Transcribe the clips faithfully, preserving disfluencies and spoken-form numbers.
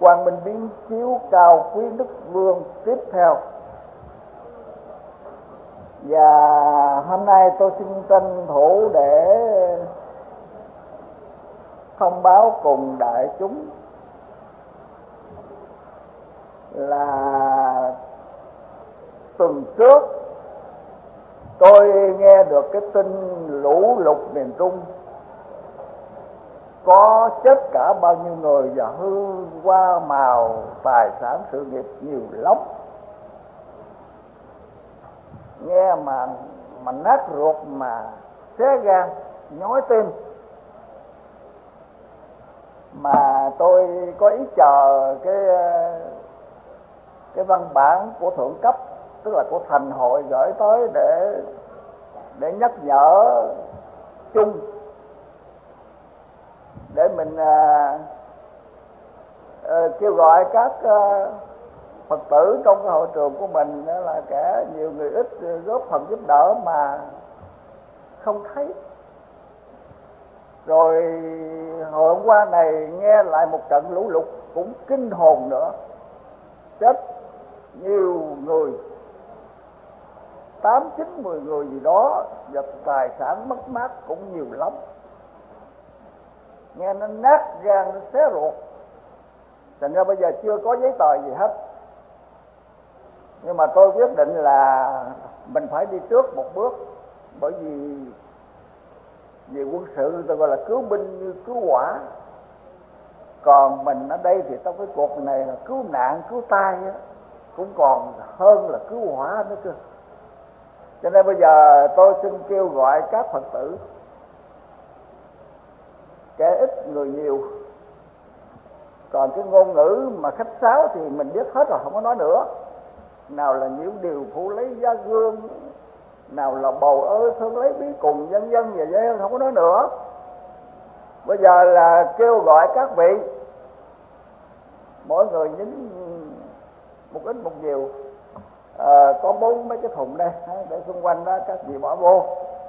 Quang Minh biến chiếu cao quý đức vương tiếp theo. Và hôm nay tôi xin tranh thủ để thông báo cùng đại chúng là tuần trước tôi nghe được cái tin lũ lụt miền Trung có chết cả bao nhiêu người và hư hoa màu tài sản sự nghiệp nhiều lắm. Nghe mà mà nát ruột mà xé gan nhói tim. Mà tôi có ý chờ cái cái văn bản của thượng cấp, tức là của thành hội gửi tới để để nhắc nhở chung, để mình à, à, kêu gọi các à, Phật tử trong cái hội trường của mình là kẻ nhiều người ít góp phần giúp đỡ mà không thấy. Rồi hồi hôm qua này nghe lại một trận lũ lụt cũng kinh hồn nữa, chết nhiều người, tám chín mười người gì đó, và tài sản mất mát cũng nhiều lắm. Nghe nó nát gan, nó xé ruột. Thành ra bây giờ chưa có giấy tờ gì hết, nhưng mà tôi quyết định là mình phải đi trước một bước, bởi vì về quân sự tôi gọi là cứu binh như cứu hỏa, còn mình ở đây thì trong cái cuộc này là cứu nạn cứu tai á, cũng còn hơn là cứu hỏa nữa cơ. Cho nên bây giờ tôi xin kêu gọi các Phật tử, kẻ ít người nhiều, còn cái ngôn ngữ mà khách sáo thì mình biết hết rồi, không có nói nữa. Nào là nhiễu điều phụ lấy giá gương, nào là bầu ơi thương lấy bí cùng, vân vân và vân, không có nói nữa. Bây giờ là kêu gọi các vị, mỗi người nhín một ít một nhiều. À, có bốn mấy cái thùng đây để xung quanh đó, các vị bỏ vô.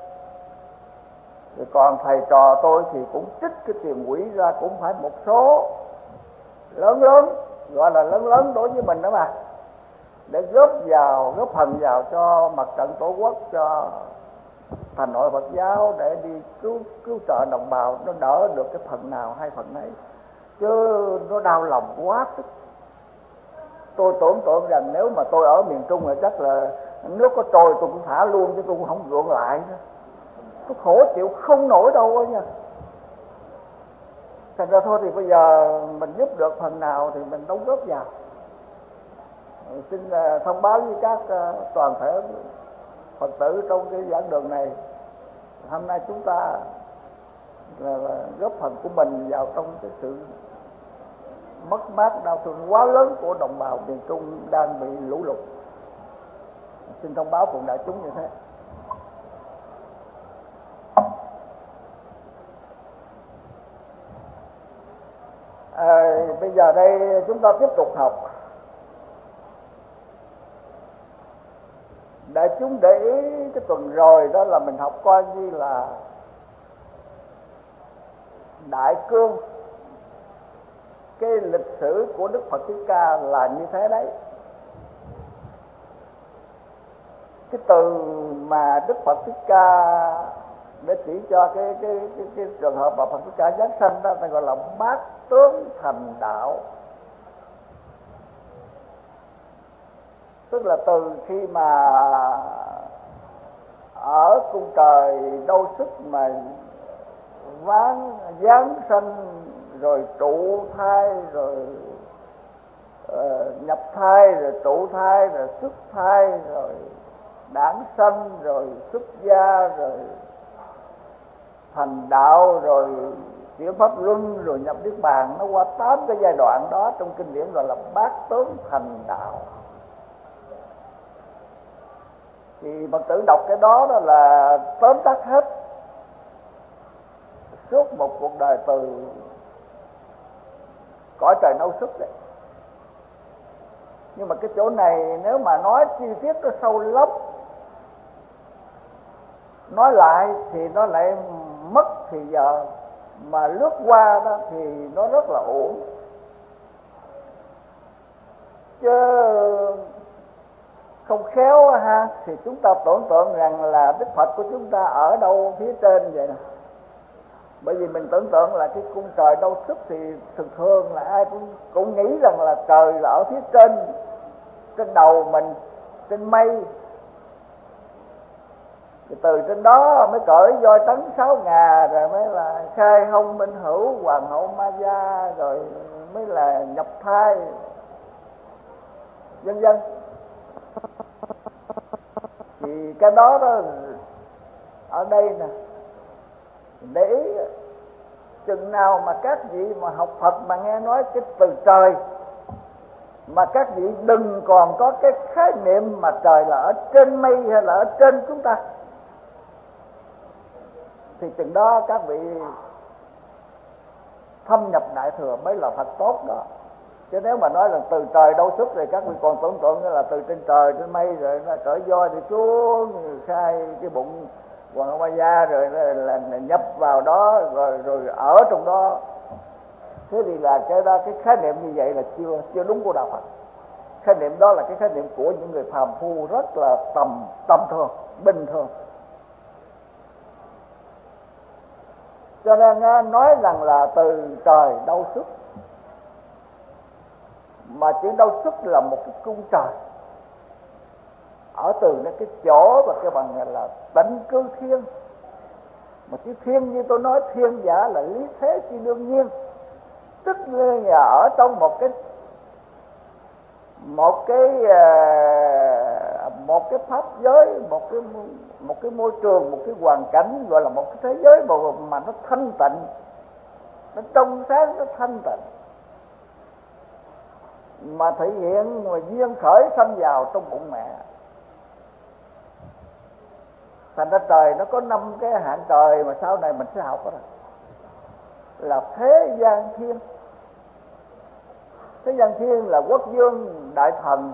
Rồi còn thầy trò tôi thì cũng trích cái tiền quỹ ra cũng phải một số lớn lớn, gọi là lớn lớn đối với mình đó mà, để góp vào, góp phần vào cho mặt trận tổ quốc, cho thành hội Phật giáo, để đi cứu cứu trợ đồng bào, nó đỡ được cái phần nào hay phần ấy. Chứ nó đau lòng quá sức. Tôi tưởng tượng rằng nếu mà tôi ở miền Trung là chắc là nước có trôi tôi cũng thả luôn, chứ tôi cũng không gượng lại nữa. Tôi khổ chịu không nổi đâu á nha. Thành ra thôi thì bây giờ mình giúp được phần nào thì mình đóng góp vào. Xin thông báo với các toàn thể Phật tử trong cái giảng đường này, hôm nay chúng ta là góp phần của mình vào trong cái sự mất mát đau thương quá lớn của đồng bào miền Trung đang bị lũ lụt. Xin thông báo cùng đại chúng như thế. À, bây giờ đây chúng ta tiếp tục học. Đại chúng để ý cái tuần rồi đó là mình học coi như là đại cương, cái lịch sử của Đức Phật Thích Ca là như thế đấy. Cái từ mà Đức Phật Thích Ca để chỉ cho cái cái cái, cái trường hợp mà Phật Thích Ca giáng sanh đó, ta gọi là bát tướng thành đạo. Tức là từ khi mà ở cung trời đâu sức mà ván giáng sanh, rồi trụ thai, rồi uh, nhập thai, rồi trụ thai, rồi xuất thai, rồi đản sanh, rồi xuất gia, rồi thành đạo, rồi chuyển pháp luân, rồi nhập niết bàn. Nó qua tám cái giai đoạn đó trong kinh điển gọi là bát tướng thành đạo. Thì Phật tử đọc cái đó đó là tóm tắt hết suốt một cuộc đời từ cõi trời nâu sức đấy. Nhưng mà cái chỗ này nếu mà nói chi tiết nó sâu lắm, nói lại thì nó lại mất thì giờ, mà lướt qua đó thì nó rất là ổn. Chứ không khéo ha thì chúng ta tưởng tượng rằng là Đức Phật của chúng ta ở đâu phía trên vậy nè. Bởi vì mình tưởng tượng là cái cung trời đâu sức thì thường thường là ai cũng cũng nghĩ rằng là trời là ở phía trên, trên đầu mình, trên mây. Thì từ trên đó mới cởi voi tấn sáu ngà, rồi mới là khai hông minh hữu hoàng hậu Maya, rồi mới là nhập thai, vân vân. Thì cái đó đó ở đây nè, để ý chừng nào mà các vị mà học Phật mà nghe nói cái từ trời, mà các vị đừng còn có cái khái niệm mà trời là ở trên mây hay là ở trên chúng ta, thì chừng đó các vị thâm nhập Đại Thừa mới là Phật tốt đó. Chứ nếu mà nói là từ trời đâu xuất thì các vị còn tưởng tượng là từ trên trời trên mây rồi nó cởi voi thì xuống khai cái bụng Hoàng hậu Maya, rồi là, là, là nhập vào đó, rồi rồi ở trong đó. Thế thì là cái đó, cái khái niệm như vậy là chưa chưa đúng của đạo Phật. Khái niệm đó là cái khái niệm của những người phàm phu rất là tầm tầm thường, bình thường. Cho nên nói rằng là từ trời đâu xuất, mà chữ đâu xuất là một cái cung trời ở từ nó cái chỗ và cái bằng là tịnh cư thiên. Mà chữ thiên như tôi nói, thiên giả là lý thế chi đương nhiên, tức là ở trong một cái một cái một cái pháp giới, một cái một cái môi trường, một cái hoàn cảnh, gọi là một cái thế giới mà, mà nó thanh tịnh, nó trong sáng, nó thanh tịnh, mà thể hiện mà duyên khởi sanh vào trong bụng mẹ. Thành ra trời nó có năm cái hạng trời mà sau này mình sẽ học đó, là thế gian thiên. Thế gian thiên là quốc vương, đại thần,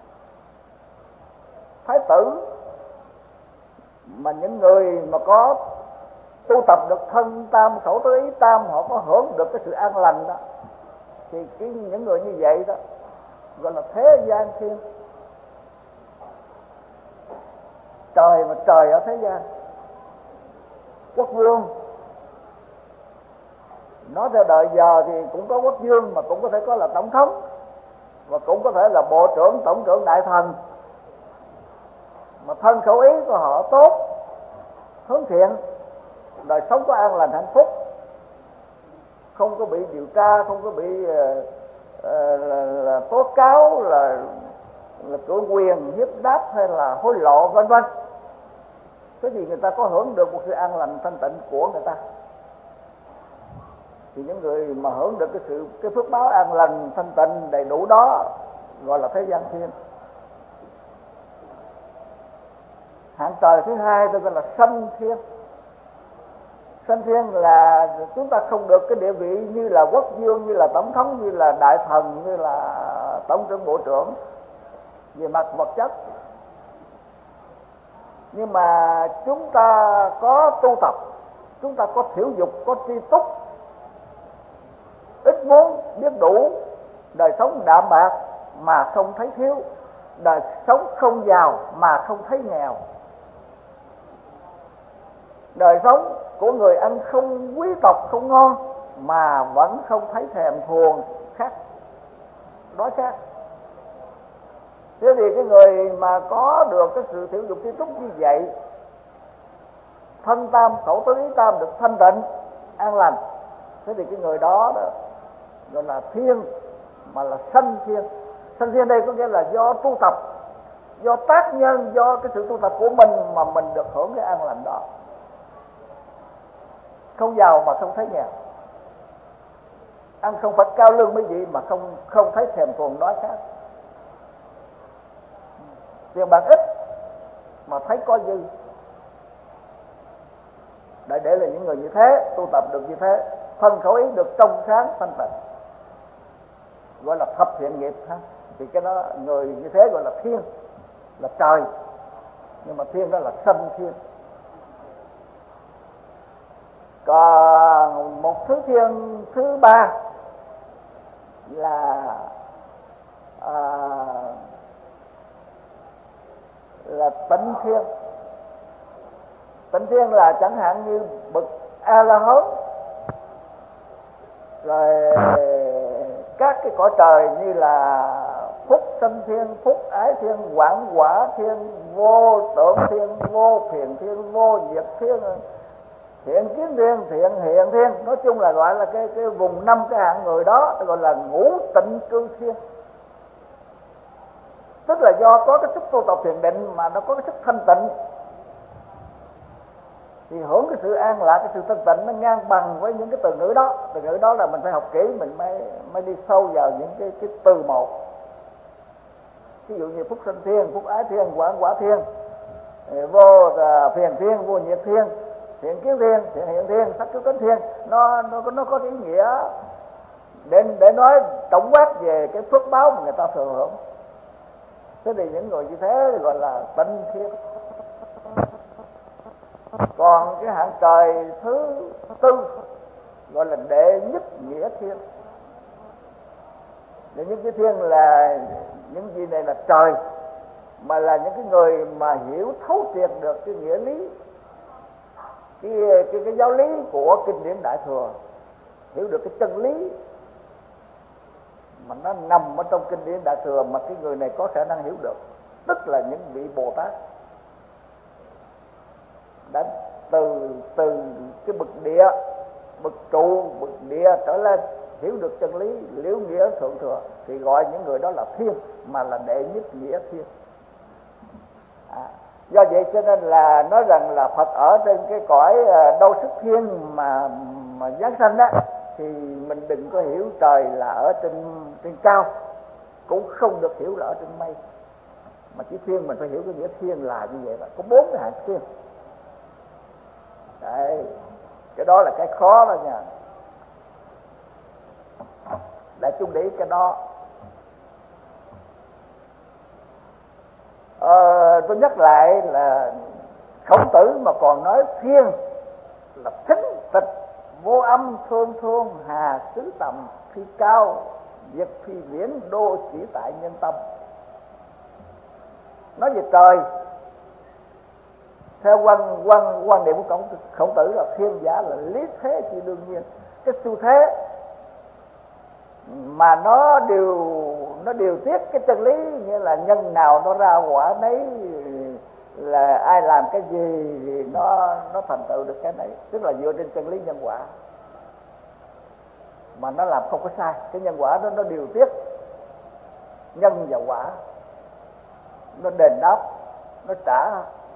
thái tử, mà những người mà có tu tập được thân tam khẩu tứ ý tam, họ có hưởng được cái sự an lành đó, thì cái những người như vậy đó gọi là thế gian thiên. Trời mà trời ở thế gian, quốc vương, nói theo đời giờ thì cũng có quốc vương, mà cũng có thể có là tổng thống, và cũng có thể là bộ trưởng, tổng trưởng, đại thần, mà thân khẩu ý của họ tốt, hướng thiện, đời sống có an lành hạnh phúc, không có bị điều tra, không có bị uh, uh, là, là tố cáo là là cưỡng quyền, hiếp đáp hay là hối lộ vân vân. Cái gì người ta có hưởng được một sự an lành thanh tịnh của người ta, thì những người mà hưởng được cái sự cái phước báo an lành thanh tịnh đầy đủ đó gọi là thế gian thiên. Hạng trời thứ hai tôi gọi là sanh thiên. Sanh thiên là chúng ta không được cái địa vị như là quốc vương, như là tổng thống, như là đại thần, như là tổng trưởng, bộ trưởng về mặt vật chất, nhưng mà chúng ta có tu tập, chúng ta có thiểu dục, có tri túc, ít muốn biết đủ, đời sống đạm bạc mà không thấy thiếu, đời sống không giàu mà không thấy nghèo, đời sống của người ăn không quý tộc, không ngon mà vẫn không thấy thèm thuồng khác, đói khát. Thế thì cái người mà có được cái sự thiểu dục tri túc như vậy, thân tam khẩu tứ ý tam được thanh tịnh an lành, thế thì cái người đó, đó gọi là thiên, mà là sanh thiên. Sanh thiên đây có nghĩa là do tu tập, do tác nhân, do cái sự tu tập của mình mà mình được hưởng cái an lành đó, không giàu mà không thấy nghèo, ăn không phải cao lương mấy vị mà không không thấy thèm thuồng đói khát, tiền bạc ít mà thấy có dư. Để để là những người như thế, tu tập được như thế, thân khẩu ý được trong sáng thanh tịnh, gọi là thập thiện nghiệp ha. Thì cái đó người như thế gọi là thiên, là trời, nhưng mà thiên đó là sanh thiên. Còn một thứ thiên thứ ba là à, là tịnh thiên. Tịnh thiên là chẳng hạn như bậc A La Hán, rồi các cái cõi trời như là phúc sanh thiên, phúc ái thiên, quảng quả thiên, vô tượng thiên, vô phiền thiên, vô diệt thiên, thiện kiến thiên, thiện hiện thiên. Nói chung là gọi là cái cái vùng năm cái hạng người đó gọi là ngũ tịnh cư thiên. Tức là do có cái sức tu tập thiền định mà nó có cái sức thanh tịnh, thì hưởng cái sự an lạc, cái sự thanh tịnh nó ngang bằng với những cái từ ngữ đó. Từ ngữ đó là mình phải học kỹ, mình mới mới đi sâu vào những cái cái từ một. Ví dụ như phúc sanh thiên, phúc ái thiên, quảng quả thiên, vô uh, phiền thiên, vô nhiệt thiên, thiện kiến thiên, thiện hiện thiên, sắc cứu cánh thiên, nó nó nó có ý nghĩa để để nói tổng quát về cái phước báo mà người ta thừa hưởng. Thế thì những người như thế gọi là tịnh thiên. Còn cái hạng trời thứ tư gọi là đệ nhất nghĩa thiên. Đệ nhất nghĩa thiên là những gì này là trời, mà là những cái người mà hiểu thấu triệt được cái nghĩa lý, cái cái cái giáo lý của kinh điển Đại Thừa, hiểu được cái chân lý mà nó nằm ở trong kinh điển Đại Thừa mà cái người này có khả năng hiểu được. Tức là những vị Bồ Tát đã từ từ cái bậc địa, bậc trụ, bậc địa trở lên, hiểu được chân lý liễu nghĩa thượng thừa, thì gọi những người đó là thiên, mà là đệ nhất nghĩa thiên. À, do vậy cho nên là nói rằng là Phật ở trên cái cõi đâu sức thiên mà mà giáng sanh đó, thì mình đừng có hiểu trời là ở trên trên cao, cũng không được hiểu là ở trên mây, mà chỉ thiên mình phải hiểu cái nghĩa thiên là như vậy. Là có bốn cái hạng thiên. Đấy, cái đó là cái khó đó nha. Đại chúng để ý cái đó. Ờ, tôi nhắc lại là Khổng Tử mà còn nói thiên là thính tịch vô âm thương thương hà xứ tầm phi cao diệt phi viễn đô chỉ tại nhân tâm. Nói về trời, theo quan quan quan điểm của Khổng Khổng Tử là thiên giả là lý thế chỉ đương nhiên, cái xu thế mà nó điều nó điều tiết cái chân lý, như là nhân nào nó ra quả nấy, là ai làm cái gì thì nó nó thành tựu được cái đấy, tức là dựa trên chân lý nhân quả mà nó làm không có sai. Cái nhân quả đó nó điều tiết nhân và quả, nó đền đáp, nó trả,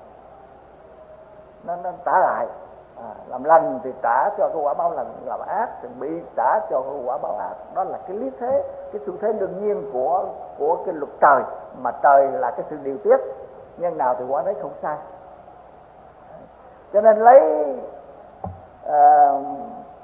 nó, nó trả lại. À, làm lành thì trả cho cái quả báo lành, làm ác thì bị trả cho cái quả báo ác. Đó là cái lý thế, cái xu thế đương nhiên của của cái luật trời, mà trời là cái sự điều tiết, nhân nào thì quả đấy không sai. Cho nên lấy uh,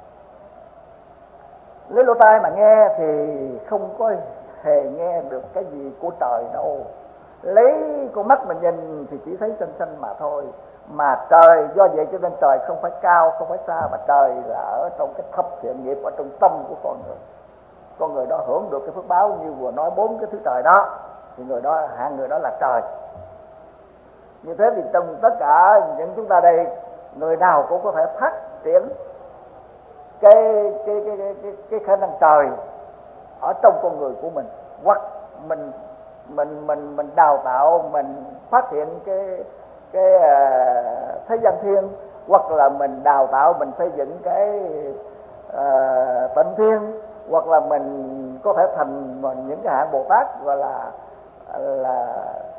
lấy lỗ tai mà nghe thì không có hề nghe được cái gì của trời đâu. Lấy con mắt mà nhìn thì chỉ thấy xanh xanh mà thôi. Mà trời, do vậy cho nên trời không phải cao, không phải xa, mà trời là ở trong cái thập thiện nghiệp, ở trong tâm của con người. Con người đó hưởng được cái phước báo như vừa nói bốn cái thứ trời đó, thì người đó, hạng người đó là trời. Như thế thì trong tất cả những chúng ta đây, người nào cũng có thể phát triển cái cái cái cái cái, cái khả năng trời ở trong con người của mình, hoặc mình mình mình mình đào tạo, mình phát hiện cái cái uh, thế gian thiên, hoặc là mình đào tạo, mình xây dựng cái uh, tịnh thiên, hoặc là mình có thể thành những cái hạng Bồ Tát gọi là là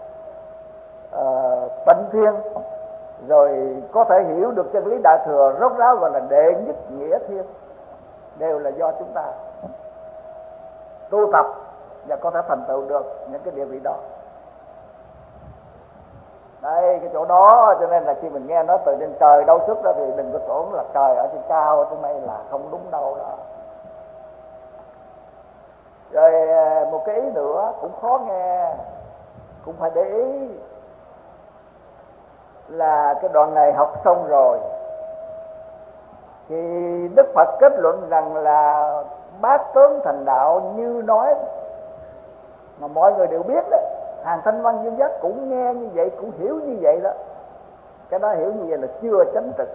uh, tịnh thiên, rồi có thể hiểu được chân lý Đại Thừa rốt ráo gọi là đệ nhất nghĩa thiên, đều là do chúng ta tu tập và có thể thành tựu được những cái địa vị đó. Đây, cái chỗ đó cho nên là khi mình nghe nói từ trên trời đâu xuất ra thì đừng có tưởng là trời ở trên cao, ở trên mây, là không đúng đâu đó. Rồi một cái ý nữa cũng khó nghe, cũng phải để ý, là cái đoạn này học xong rồi thì Đức Phật kết luận rằng là bát tướng thành đạo như nói mà mọi người đều biết đó. Hàng Thanh Văn Dương Giác cũng nghe như vậy, cũng hiểu như vậy đó. Cái đó hiểu như vậy là chưa chánh trực.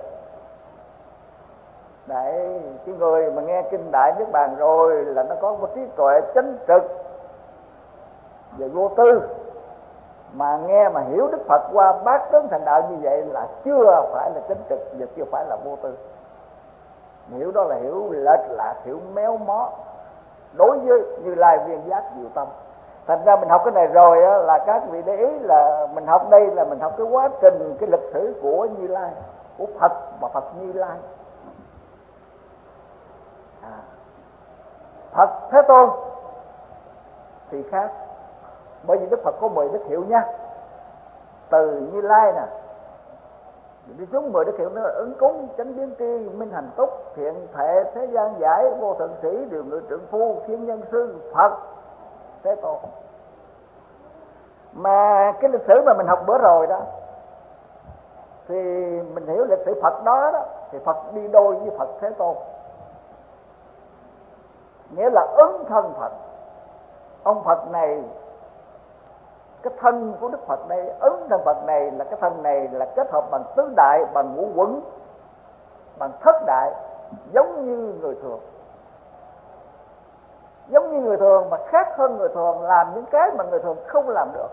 Đấy, cái người mà nghe kinh Đại Niết Bàn rồi là nó có một trí tuệ chánh trực về vô tư, mà nghe mà hiểu Đức Phật qua bát tướng thành đạo như vậy là chưa phải là chánh trực và chưa phải là vô tư. Hiểu đó là hiểu lệch lạc, hiểu méo mó đối với Như Lai Viên Giác Diệu Tâm. Thành ra mình học cái này rồi á, là các vị để ý là mình học đây là mình học cái quá trình, cái lịch sử của Như Lai, của Phật và Phật Như Lai. À, Phật Thế Tôn thì khác, bởi vì Đức Phật có mười đức hiệu nha. Từ Như Lai nè, đi xuống mười đức hiệu nữa: ứng cúng, chánh biến tri, minh hành túc, thiện thệ, thế gian giải, vô thượng sĩ, điều ngự trượng phu, thiên nhân sư, Phật Thế Tôn. Mà cái lịch sử mà mình học bữa rồi đó, thì mình hiểu lịch sử Phật đó đó, thì Phật đi đôi với Phật Thế Tôn, nghĩa là ứng thân Phật. Ông Phật này, cái thân của Đức Phật đây, ứng thân Phật này là cái thân này là kết hợp bằng tứ đại, bằng ngũ quẩn, bằng thất đại, giống như người thường. Giống như người thường mà khác hơn người thường, làm những cái mà người thường không làm được.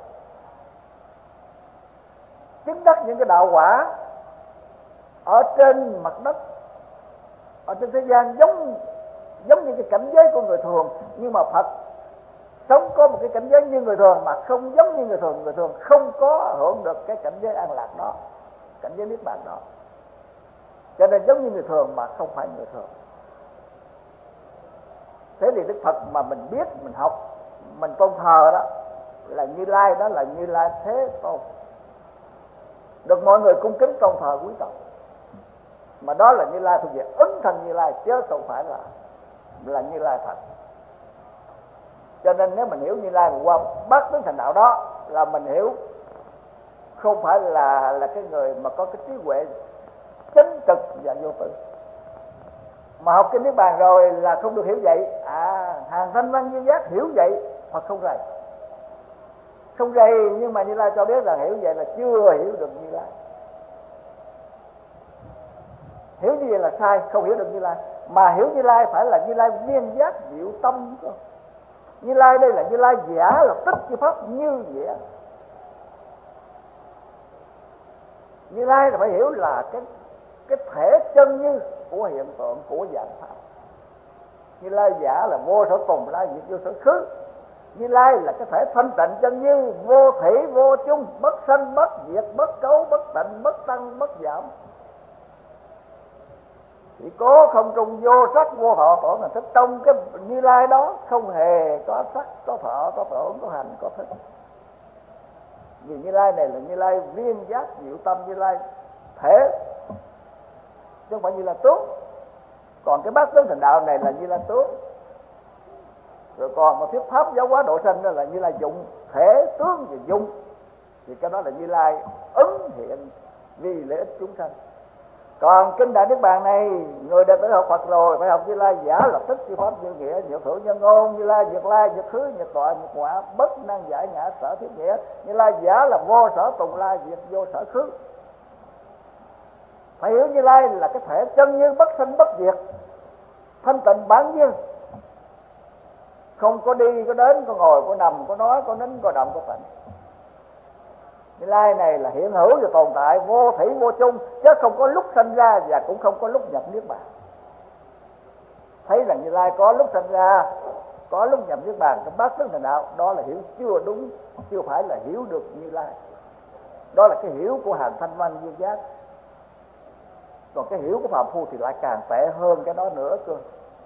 Chứng đắc những cái đạo quả ở trên mặt đất, ở trên thế gian giống giống như cái cảnh giới của người thường. Nhưng mà Phật sống có một cái cảnh giới như người thường mà không giống như người thường. Người thường không có hưởng được cái cảnh giới an lạc đó, cảnh giới niết bàn đó. Cho nên giống như người thường mà không phải người thường. Thế thì Đức Phật mà mình biết, mình học, mình tôn thờ đó là Như Lai, đó là Như Lai Thế Tôn, được mọi người cung kính tôn thờ quý trọng. Mà đó là Như Lai thuộc về ứng thân Như Lai, chứ không phải là là Như Lai thật. Cho nên nếu mình hiểu Như Lai qua bát tướng thành đạo đó là mình hiểu không phải là là cái người mà có cái trí huệ chánh trực và vô tư. Mà học kinh Niết Bàn rồi là không được hiểu vậy. À, Hàng Thanh Văn Dương Giác hiểu vậy, Phật không rầy. Không rầy, nhưng mà Như Lai cho biết là hiểu vậy là chưa hiểu được Như Lai. Hiểu như vậy là sai, không hiểu được Như Lai. Mà hiểu Như Lai phải là Như Lai viên giác diệu tâm cơ. Như Lai đây là Như Lai giả, là tích chư pháp như vậy. Như Lai là phải hiểu là cái cái thể chân như của hiện tượng của dạng pháp. Như Lai giả là vô sở tùng lai diệt vô sở khứ. Như Lai là cái thể thanh tịnh chân như, vô thủy vô chung, bất sanh bất diệt, bất cấu bất tịnh, bất tăng bất giảm. Chỉ có không trung vô sắc vô thọ tổn là thích. Trong cái Như Lai đó không hề có sắc, có thọ, có tổn, có hành, có thích. Vì Như Lai này là Như Lai viên giác diệu tâm, Như Lai thể, chứ không phải Như Lai tướng. Còn cái bát tướng thành đạo này là Như Lai tướng. Rồi còn một thuyết pháp giáo hóa độ sanh đó là Như Lai dụng, thể tướng và dung. Thì cái đó là Như Lai ứng hiện vì lợi ích chúng sanh. Còn kinh Đại Niết Bàn này, người đã tới học Phật rồi phải học Như Lai giả lập tức chư pháp như nghĩa, diệu thử nhân ngôn, Như Lai diệt lai, diệt khứ, diệt tọa, diệt ngọa, bất năng giải ngã sở thiết nghĩa. Như Lai giả là vô sở tùng lai, diệt vô sở khứ. Phải hiểu Như Lai là cái thể chân như, bất sanh bất diệt, thanh tịnh bản nhiên, không có đi, có đến, có ngồi, có nằm, có nói, có nín, có động, có tịnh. Như Lai này là hiện hữu và tồn tại, vô thủy vô chung, chứ không có lúc sanh ra và cũng không có lúc nhập niết bàn. Thấy rằng Như Lai có lúc sanh ra, có lúc nhập niết bàn, trong bát tướng thành đạo, đó là hiểu chưa đúng, chưa phải là hiểu được Như Lai. Đó là cái hiểu của Hàng Thanh Văn Dương Giác. Còn cái hiểu của phàm phu thì lại càng tệ hơn cái đó nữa cơ.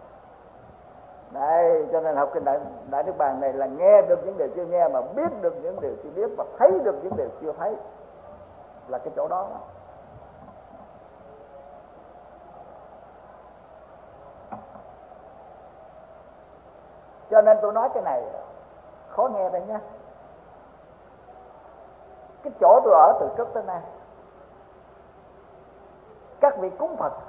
Đấy, cho nên học kinh Đại, Đại Niết Bàn này là nghe được những điều chưa nghe, mà biết được những điều chưa biết, và thấy được những điều chưa thấy, là cái chỗ đó. Cho nên tôi nói cái này khó nghe đây nhé. Cái chỗ tôi ở từ trước tới nay, các vị cúng Phật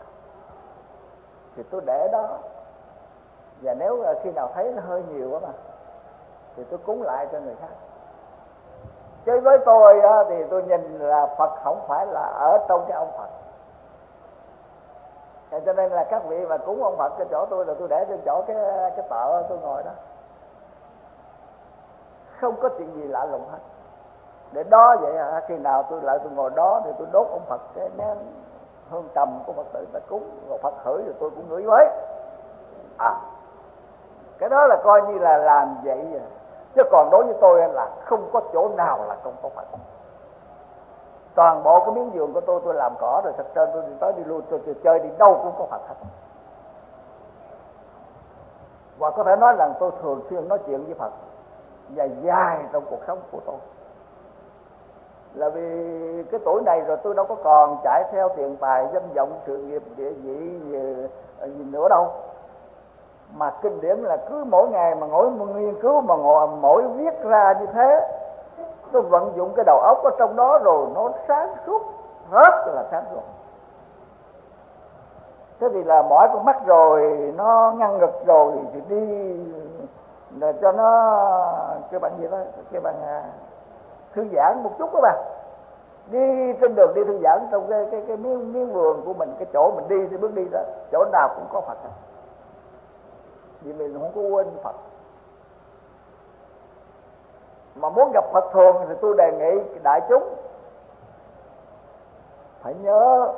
thì tôi để đó. Và nếu khi nào thấy nó hơi nhiều quá mà thì tôi cúng lại cho người khác. Chứ với tôi á, thì tôi nhìn là Phật không phải là ở trong cái ông Phật. Cho nên là các vị mà cúng ông Phật cái chỗ tôi là tôi để trên chỗ cái cái tợ tôi ngồi đó, không có chuyện gì lạ lùng hết. Để đó vậy à, khi nào tôi lại tôi ngồi đó thì tôi đốt ông Phật cái nén hương trầm của Phật tử ta cúng, rồi Phật hửi rồi tôi cũng ngửi với. À, cái đó là coi như là làm vậy à. Chứ còn đối với tôi là không có chỗ nào là không có Phật. Toàn bộ cái miếng vườn của tôi tôi làm cỏ rồi, thật trên tôi đi tới đi lui, tôi, tôi chơi đi đâu cũng có Phật hết. Và có thể nói rằng tôi thường xuyên nói chuyện với Phật và dài trong cuộc sống của tôi. Là vì cái tuổi này rồi tôi đâu có còn chạy theo tiền tài, danh vọng, sự nghiệp, địa vị gì, gì nữa đâu. Mà kinh điển là cứ mỗi ngày mà ngồi nghiên cứu mà ngồi mỗi viết ra như thế, tôi vận dụng cái đầu óc ở trong đó rồi nó sáng suốt, rất là sáng suốt. Thế thì là mỏi con mắt rồi, nó ngăn ngực rồi thì đi để cho nó cái bạn gì đó, cái bạn thư giãn một chút các bạn. Đi trên đường đi thư giãn trong cái cái cái miếng, miếng vườn của mình, cái chỗ mình đi thì bước đi đó, chỗ nào cũng có Phật hết. Vì mình không có quên Phật. Mà muốn gặp Phật thường thì tôi đề nghị đại chúng phải nhớ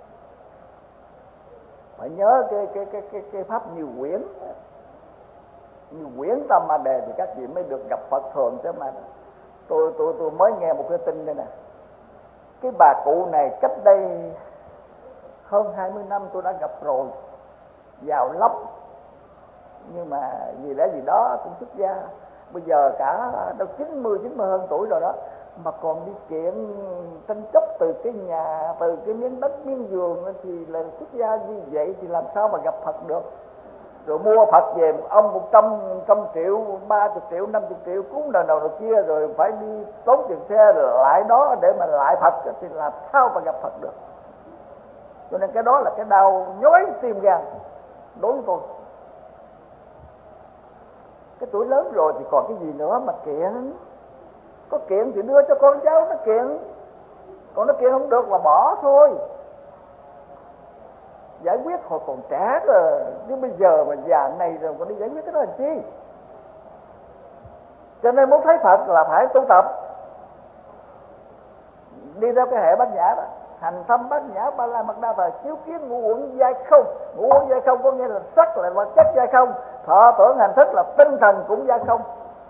phải nhớ cái cái cái cái cái pháp Như Quyển. Như Quyển Tâm Ma Đề thì các vị mới được gặp Phật thường. Chứ mà tôi tôi tôi mới nghe một cái tin đây nè, cái bà cụ này cách đây hơn hai mươi năm tôi đã gặp rồi, giàu lắm, nhưng mà vì lẽ gì đó cũng xuất gia. Bây giờ cả đâu chín mươi chín mươi hơn tuổi rồi đó, mà còn đi kiện tranh chấp từ cái nhà, từ cái miếng đất miếng vườn, thì là xuất gia như vậy thì làm sao mà gặp Phật được. Rồi mua Phật về một ông một trăm trăm triệu, ba chục triệu, năm chục triệu cúng đầu đầu đầu kia, rồi phải đi tốn tiền xe lại đó để mà lại Phật, thì làm sao mà gặp Phật được. Cho nên cái đó là cái đau nhói tim gan đối với tôi. Cái tuổi lớn rồi thì còn cái gì nữa mà kiện. Có kiện thì đưa cho con cháu nó kiện, còn nó kiện không được là bỏ thôi. Giải quyết hồi còn trẻ rồi, chứ bây giờ mà già này rồi còn đi giải quyết cái đó làm chi. Cho nên muốn thấy Phật là phải tu tập, đi theo cái hệ bát nhã đó, hành thâm bát nhã ba la mật đa thời, chiếu kiến ngũ uẩn giai không. Ngũ uẩn giai không có nghĩa là sắc là vật chất giai không, thọ tưởng hành thức là tinh thần cũng giai không,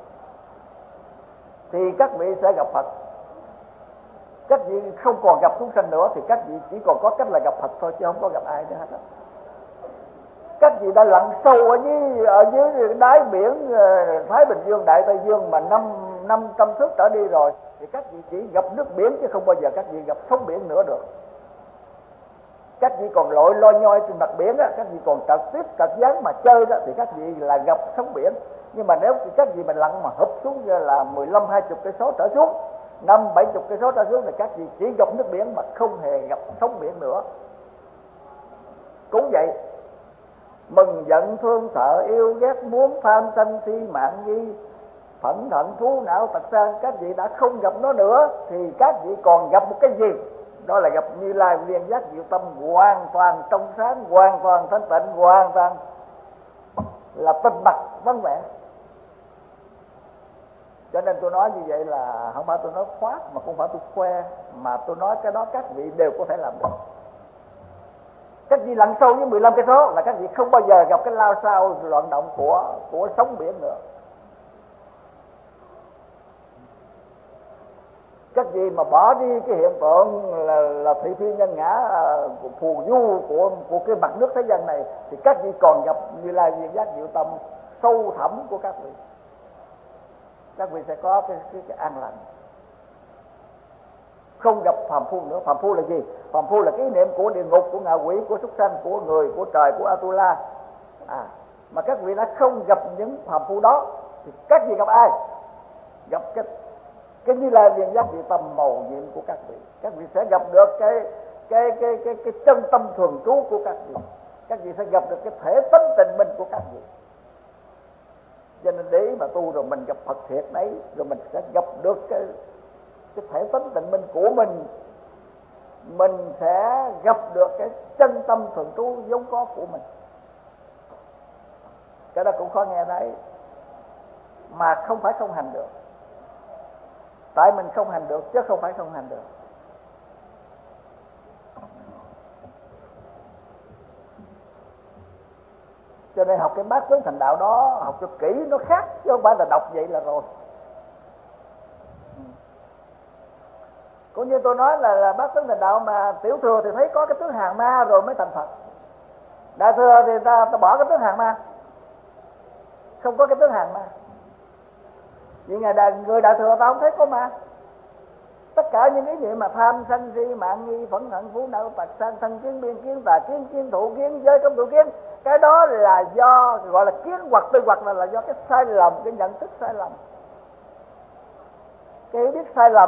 thì các vị sẽ gặp Phật. Các vị không còn gặp chúng sanh nữa thì các vị chỉ còn có cách là gặp Phật thôi, chứ không có gặp ai nữa hết. Các vị đã lặn sâu ở dưới ở dưới đáy biển Thái Bình Dương, Đại Tây Dương mà năm năm trăm thước trở đi rồi, thì các vị chỉ gặp nước biển chứ không bao giờ các vị gặp sóng biển nữa được. Các vị còn lội lo nhoi trên mặt biển á, các vị còn trật tiếp trật dáng mà chơi đó, thì các vị là gặp sóng biển. Nhưng mà nếu các vị mình lặn mà hụp xuống là mười lăm hai chục cây số trở xuống, năm bảy chục cây số trở xuống, thì các vị chỉ gặp nước biển mà không hề gặp sóng biển nữa. Cũng vậy, mừng giận thương sợ yêu ghét muốn tham sân si mạng nghi phẫn hận thú não tật sang, các vị đã không gặp nó nữa thì các vị còn gặp một cái gì? Đó là gặp Như Lai viên giác diệu tâm, hoàn toàn trong sáng, hoàn toàn thanh tịnh, hoàn toàn là tinh bạch vắng vẻ. Cho nên tôi nói như vậy là không phải tôi nói khoác, mà không phải tôi khoe, mà tôi nói cái đó các vị đều có thể làm được. Các vị lặn sâu với mười lăm cây số là các vị không bao giờ gặp cái lao sao loạn động của của sóng biển nữa. Các vị mà bỏ đi cái hiện tượng là, là thị phi nhân ngã, uh, phù du của của cái mặt nước thế gian này, thì các vị còn gặp Như Lai viên giác diệu tâm sâu thẳm của các vị. Các vị sẽ có cái, cái, cái an lành, không gặp phàm phu nữa. Phàm phu là gì? Phàm phu là cái niệm của địa ngục, của ngạ quỷ, của súc sanh, của người, của trời, của Atula. À, mà các vị đã không gặp những phàm phu đó thì các vị gặp ai? Gặp cái cái Như Lai viên giác diệu tâm màu nhiệm của các vị. Các vị sẽ gặp được cái cái cái cái cái chân tâm thường trú của các vị. Các vị sẽ gặp được cái thể tánh tình minh của các vị. Cho nên để mà tu rồi mình gặp Phật thiệt đấy, rồi mình sẽ gặp được cái cái thể tánh tịnh minh của mình, mình sẽ gặp được cái chân tâm thường trú vốn có của mình. Cái đó cũng khó nghe đấy, mà không phải không hành được. Tại mình không hành được chứ không phải không hành được. Cho nên học cái bát tướng thành đạo đó, học cho kỹ nó khác, chứ không phải là đọc vậy là rồi. Cũng như tôi nói là, là bát tướng thành đạo mà tiểu thừa thì thấy có cái tướng hàng ma rồi mới thành Phật. Đại thừa thì ta, ta bỏ cái tướng hàng ma, không có cái tướng hàng ma. Vì ngày đại, người đại thừa ta không thấy có ma. Tất cả những cái gì mà tham sân si mạng nghi phẫn hận phú não tật sang thân kiến biên kiến tà kiến kiến thủ kiến giới cấm thủ kiến, cái đó là do gọi là kiến hoặc tư hoặc là, là do cái sai lầm, cái nhận thức sai lầm, cái hiểu biết sai lầm,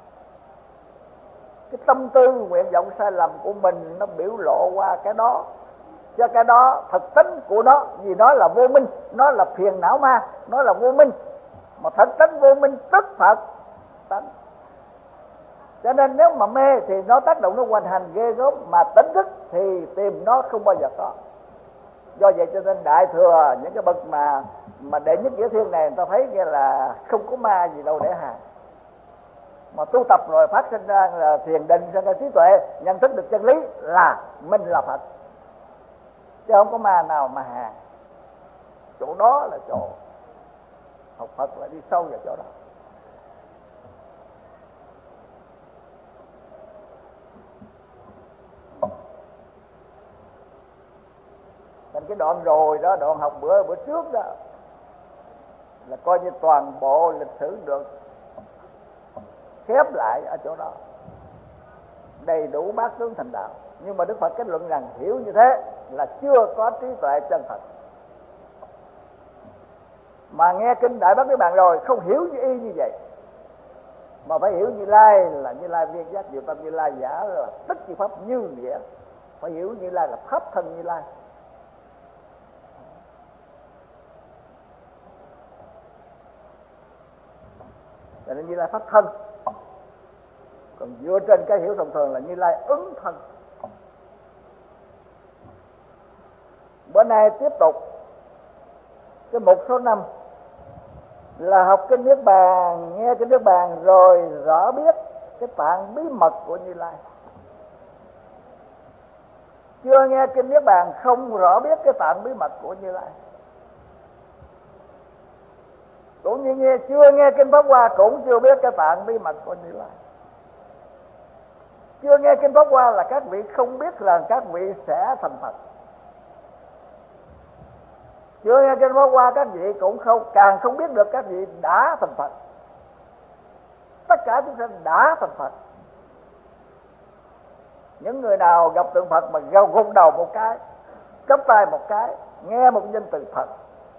cái tâm tư nguyện vọng sai lầm của mình nó biểu lộ qua cái đó. Chứ cái đó thực tính của nó, vì nó là vô minh, nó là phiền não ma, nó là vô minh, mà thực tính vô minh tức Phật tánh. Cho nên nếu mà mê thì nó tác động, nó hoành hành ghê gớm, mà tỉnh thức thì tìm nó không bao giờ có. Do vậy cho nên đại thừa những cái bậc mà mà đệ nhất nghĩa thiên này, người ta thấy nghe là không có ma gì đâu để hàng, mà tu tập rồi phát sinh ra là thiền định, sinh ra trí tuệ, nhận thức được chân lý là mình là Phật, chứ không có ma nào mà hàng. Chỗ đó là chỗ học Phật, là đi sâu vào chỗ đó. Thành cái đoạn rồi đó, đoạn học bữa bữa trước đó là coi như toàn bộ lịch sử được khép lại ở chỗ đó, đầy đủ bát tướng thành đạo. Nhưng mà Đức Phật kết luận rằng hiểu như thế là chưa có trí tuệ chân thật. Mà nghe kinh Đại Bát Niết Bàn rồi không hiểu như y như vậy, mà phải hiểu Như Lai là Như Lai viên giác diệu tâm Như Lai, giả là tức chi pháp như nghĩa. Phải hiểu Như Lai là pháp thân Như Lai. Cho nên Như Lai pháp thân. Còn dựa trên cái hiểu thông thường là Như Lai ứng thân. Bữa nay tiếp tục cái mục số năm là học kinh Niết Bàn, nghe kinh Niết Bàn rồi rõ biết cái tạng bí mật của Như Lai. Chưa nghe kinh Niết Bàn không rõ biết cái tạng bí mật của Như Lai. Cũng như nghe chưa nghe kinh Pháp Hoa cũng chưa biết cái tạng bí mật của Như Lai. Chưa nghe kinh Pháp Hoa là các vị không biết là các vị sẽ thành Phật. Chưa nghe kinh Pháp Hoa các vị cũng không, càng không biết được các vị đã thành Phật. Tất cả chúng sanh đã thành Phật. Những người nào gặp tượng Phật mà gâu gục đầu một cái, chắp tay một cái, nghe một danh từ Phật,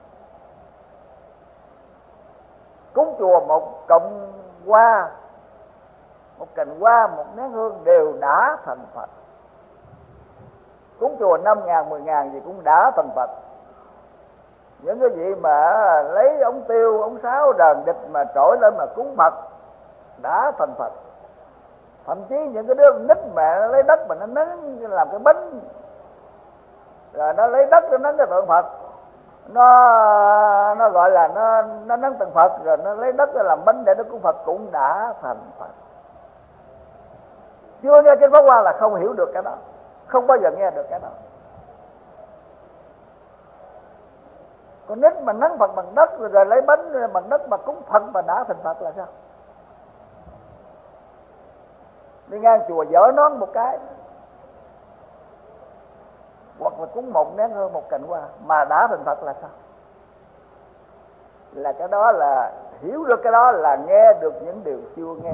cúng chùa một cọng hoa, một cành hoa, một nén hương đều đã thành Phật. Cúng chùa năm ngàn, mười ngàn gì cũng đã thành Phật. Những cái vị mà lấy ống tiêu, ống sáo, đờn địch mà trỗi lên mà cúng Phật đã thành Phật. Thậm chí những cái đứa nít mà lấy đất mà nó nấn làm cái bánh, rồi nó lấy đất nó nấn cái tượng Phật, nó nó gọi là nó nó nấn tượng Phật, rồi nó lấy đất nó làm bánh để nó cúng Phật cũng đã thành Phật. Chưa nghe kinh Pháp Hoa là không hiểu được cái đó, không bao giờ nghe được cái đó. Còn nít mà nấn Phật bằng đất rồi, rồi lấy bánh bằng đất mà cúng Phật mà đã thành Phật là sao? Đi ngang chùa dở nón một cái, hoặc là cúng một nén hương, một cành hoa mà đã thành Phật là sao? Là cái đó là hiểu được, cái đó là nghe được những điều chưa nghe.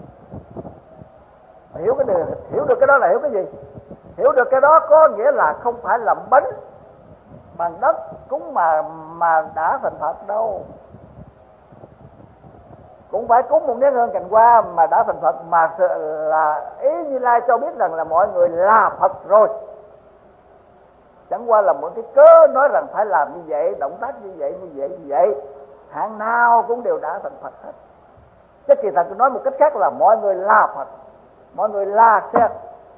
Hiểu cái điều, hiểu được cái đó là hiểu cái gì? Hiểu được cái đó có nghĩa là không phải làm bánh bằng đất cúng mà mà đã thành Phật đâu. Cũng phải cúng một nén hương cành hoa mà đã thành Phật, mà là ý Như Lai cho biết rằng là mọi người là Phật rồi. chẳng qua là một cái cớ nói rằng phải làm như vậy, động tác như vậy, như vậy, như vậy. Hạng nào cũng đều đã thành Phật hết. Chứ kỳ thật tôi nói một cách khác là mọi người là Phật, mọi người là sen.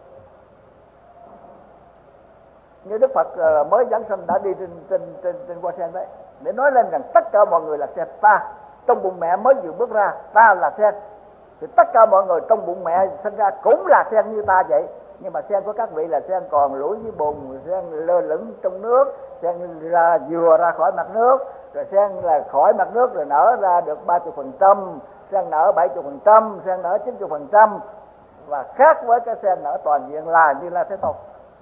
Như Đức Phật mới giảng sanh đã đi trên trên trên trên hoa sen đấy, để nói lên rằng tất cả mọi người là sen. Ta trong bụng mẹ mới vừa bước ra, ta là sen. Thì tất cả mọi người trong bụng mẹ sinh ra cũng là sen như ta vậy. Nhưng mà sen của các vị là sen còn lủi dưới bùn, sen lơ lửng trong nước, sen ra vừa ra khỏi mặt nước, rồi sen là khỏi mặt nước rồi nở ra được ba mươi phần trăm, sen nở bảy mươi phần trăm, sen nở chín mươi phần trăm, và khác với cái sen nở toàn diện là Như Lai Thế Tôn.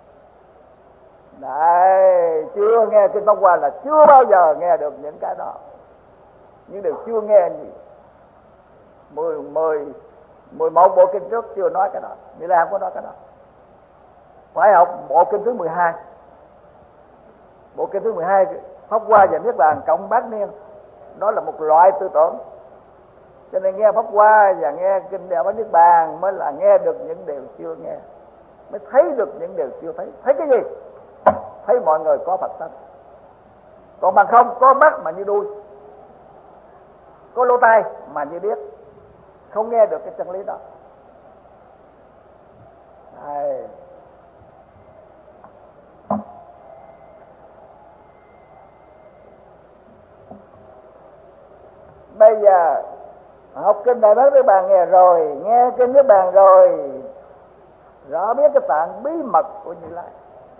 Đấy, chưa nghe kinh Pháp Hoa là chưa bao giờ nghe được những cái đó, những điều chưa nghe gì. Mười, mười, mười một bộ kinh trước chưa nói cái đó, Như Lai không có nói cái đó. Phải học bộ kinh thứ mười hai. Bộ kinh thứ mười hai Pháp Hoa và Niết Bàn cộng bát niên, đó là một loại tư tưởng. Cho nên nghe Pháp Hoa và nghe kinh Đại Bát Niết Bàn mới là nghe được những điều chưa nghe, mới thấy được những điều chưa thấy. Thấy cái gì? Thấy mọi người có Phật tánh. Còn bằng không, có mắt mà như đuôi, có lỗ tai mà như điếc, không nghe được cái chân lý đó. Đây. Bây giờ học kinh Đại Bát Niết Bàn nghe rồi, nghe kinh Niết Bàn rồi, rõ biết cái tạng bí mật của Như Lai,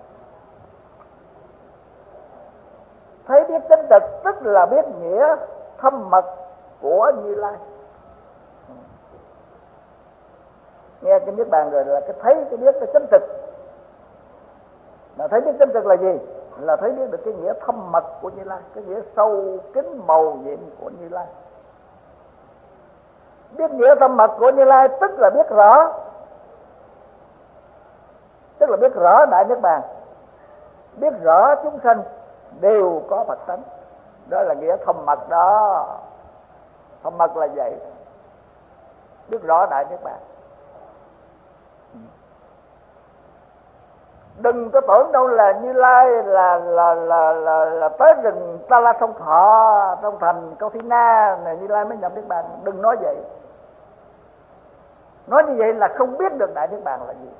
thấy biết tính thực, tức là biết nghĩa thâm mật của Như Lai. Nghe kinh Niết Bàn rồi là cái thấy cái biết cái tính thực. Mà thấy biết tính thực là gì? Là thấy biết được cái nghĩa thâm mật của Như Lai, cái nghĩa sâu kín màu nhiệm của Như Lai. Biết nghĩa thâm mật của Như Lai tức là biết rõ, tức là biết rõ Đại Niết Bàn, biết rõ chúng sanh đều có Phật tánh. Đó là nghĩa thâm mật đó. Thâm mật là vậy, biết rõ Đại Niết Bàn. Đừng có tưởng đâu là Như Lai là là là là, là tới rừng Ta La Sông Thọ trong thành Câu Thi Na này Như Lai mới nhập Niết Bàn. Đừng nói vậy. Nói như vậy là không biết được Đại Niết Bàn là gì.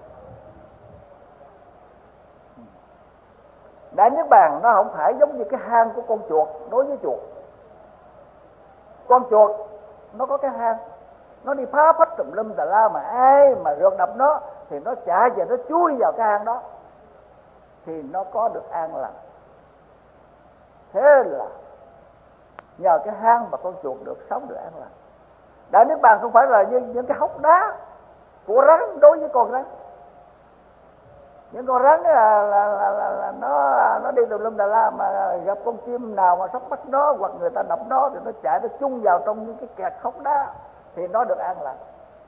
Đại Niết Bàn nó không phải giống như cái hang của con chuột. Đối với chuột, con chuột nó có cái hang, nó đi phá phách tùm lum tà la, mà ai mà rượt đập nó thì nó chạy và nó chui vào cái hang đó thì nó có được an lành. Thế là nhờ cái hang mà con chuột được sống được an lành. Đại Niết Bàn không phải là như những cái hốc đá của rắn đối với con rắn. Những con rắn là, là, là, là, là nó nó đi tùm lum tà la, mà gặp con chim nào mà sắp bắt nó hoặc người ta đập nó thì nó chạy, nó chung vào trong những cái kẹt hốc đá thì nó được an lành.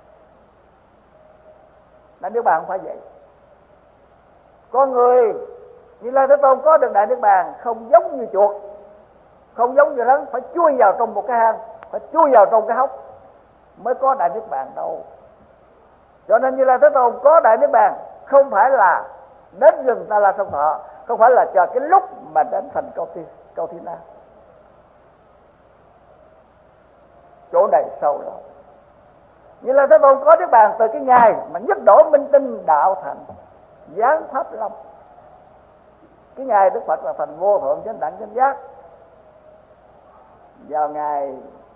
Đại Niết Bàn không phải vậy. Con người Như Lai Thế Tôn có được Đại Niết Bàn không giống như chuột, không giống như rắn phải chui vào trong một cái hang, phải chui vào trong cái hốc mới có Đại Niết Bàn đâu. Cho nên Như Lai Thế Tôn có Đại Niết Bàn không phải là đến rừng Ta La Sông Thọ, không phải là chờ cái lúc mà đến thành Câu Thi Câu Thi Na. Chỗ này sâu lắm. Như Lai Thế Tôn có Niết Bàn từ cái ngày mà nhất đổ minh tinh đạo thành giáng pháp long. Cái ngày Đức Phật là thành vô thượng chánh đẳng chánh giác, vào ngày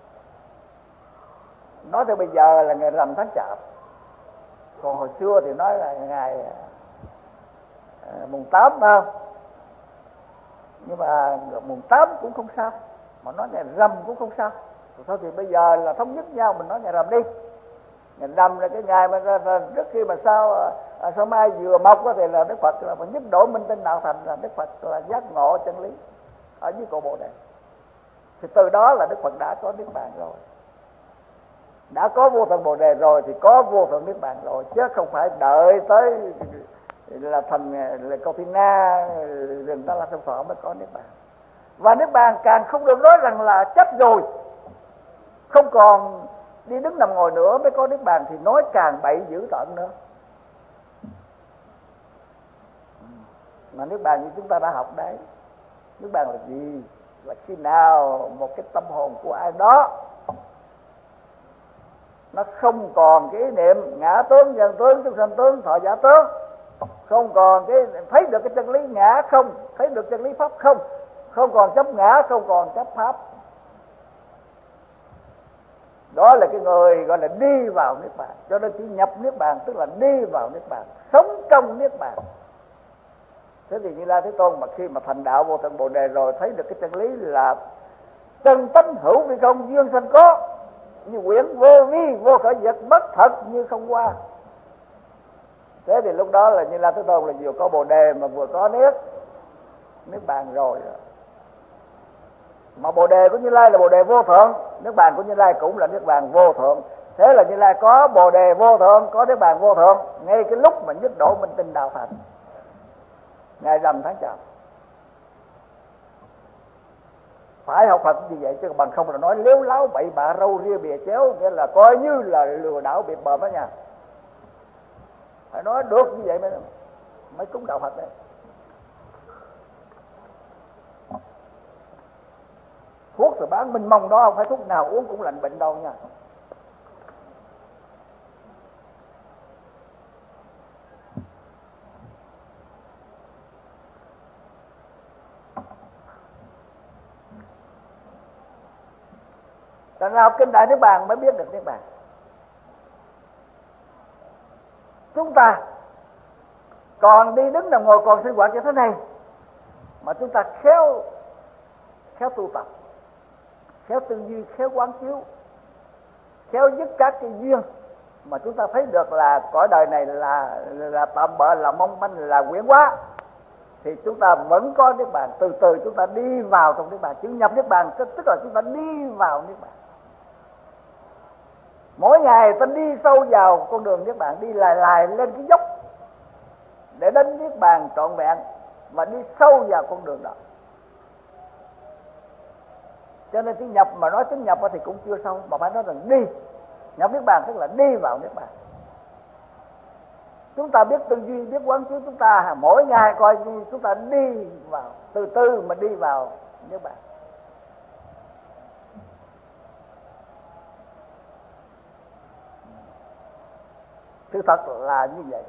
nói từ bây giờ là ngày rằm tháng Chạp, còn hồi xưa thì nói là ngày à, mùng tám phải không? Nhưng mà mùng tám cũng không sao, mà nói ngày rằm cũng không sao. Thôi thì bây giờ là thống nhất nhau, mình nói ngày rằm đi. Ngày rằm là cái ngày mà trước khi mà sao à, sao mai vừa mọc thì là Đức Phật là nhất đổ minh tinh đạo thành, là Đức Phật là giác ngộ chân lý ở dưới cội Bồ Đề. Thì từ đó là Đức Phật đã có Niết Bàn rồi, đã có vô thượng Bồ Đề rồi thì có vô thượng Niết Bàn rồi, chứ không phải đợi tới là thành là Câu Thi Na rừng Ta La Sông Thọ mới có Niết Bàn. Và Niết Bàn càng không được nói rằng là chấp rồi, không còn đi đứng nằm ngồi nữa mới có Niết Bàn, thì nói càng bậy dữ tợn nữa. Mà niết bàn như chúng ta đã học đấy, niết bàn là gì? Là khi nào một cái tâm hồn của ai đó nó không còn cái ý niệm ngã tướng, nhân tướng, chúng sanh tướng, thọ giả tướng, không còn cái thấy được cái chân lý ngã không, thấy được chân lý pháp không, không còn chấp ngã, không còn chấp pháp, đó là cái người gọi là đi vào niết bàn. Cho nên chữ nhập niết bàn tức là đi vào niết bàn, sống trong niết bàn. Thế thì Như Lai Thế Tôn mà khi mà thành đạo vô tận Bồ Đề rồi, thấy được cái chân lý là chân tánh hữu vi không, duyên sanh có, như quyển vô vi vô khởi vật, bất thật như không qua. Thế thì lúc đó là Như Lai Thế Tôn là vừa có Bồ Đề mà vừa có niết niết bàn rồi. Mà Bồ Đề của Như Lai là Bồ Đề vô thượng, niết bàn của Như Lai cũng là niết bàn vô thượng. Thế là Như Lai có Bồ Đề vô thượng, có niết bàn vô thượng ngay cái lúc mà nhất độ minh tinh đạo thành, ngày rằm tháng chạp. Phải học Phật như vậy chứ bằng không là nói lếu láo bậy bạ râu ria bìa chéo, nghĩa là coi như là lừa đảo biệt bợm đó nha. Phải nói được như vậy mới mới cúng đạo Phật đấy. Thuốc rồi bán minh mông đó không phải thuốc nào uống cũng lành bệnh đâu nha. Thành ra học kinh Đại Niết Bàn mới biết được Niết Bàn. Chúng ta còn đi đứng nằm ngồi còn sinh hoạt như thế này mà chúng ta khéo khéo tu tập, khéo tư duy, khéo quán chiếu, khéo dứt các cái duyên mà chúng ta thấy được là cõi đời này là là tạm bợ, là mong manh, là quyển hóa, thì chúng ta vẫn có Niết Bàn. Từ từ chúng ta đi vào trong Niết Bàn. Chữ nhập Niết Bàn tức là chúng ta đi vào Niết Bàn. Mỗi ngày ta đi sâu vào con đường Niết Bàn, đi lại lại lên cái dốc để đến Niết Bàn trọn vẹn và đi sâu vào con đường đó. Cho nên tiếng nhập mà nói tiếng nhập thì cũng chưa sâu, mà phải nói rằng đi. Nhập Niết Bàn tức là đi vào Niết Bàn. Chúng ta biết tư duy, biết quán chiếu, chúng ta mỗi ngày coi như chúng ta đi vào, từ từ mà đi vào Niết Bàn. Sự thật là như vậy.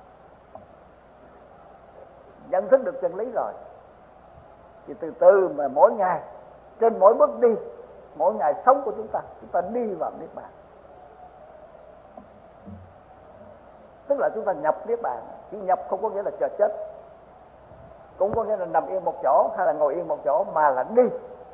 Nhận thức được chân lý rồi thì từ từ mà mỗi ngày, trên mỗi bước đi, mỗi ngày sống của chúng ta, chúng ta đi vào Niết Bàn. Tức là chúng ta nhập Niết Bàn. Chỉ nhập không có nghĩa là chờ chết, cũng có nghĩa là nằm yên một chỗ hay là ngồi yên một chỗ, mà là đi.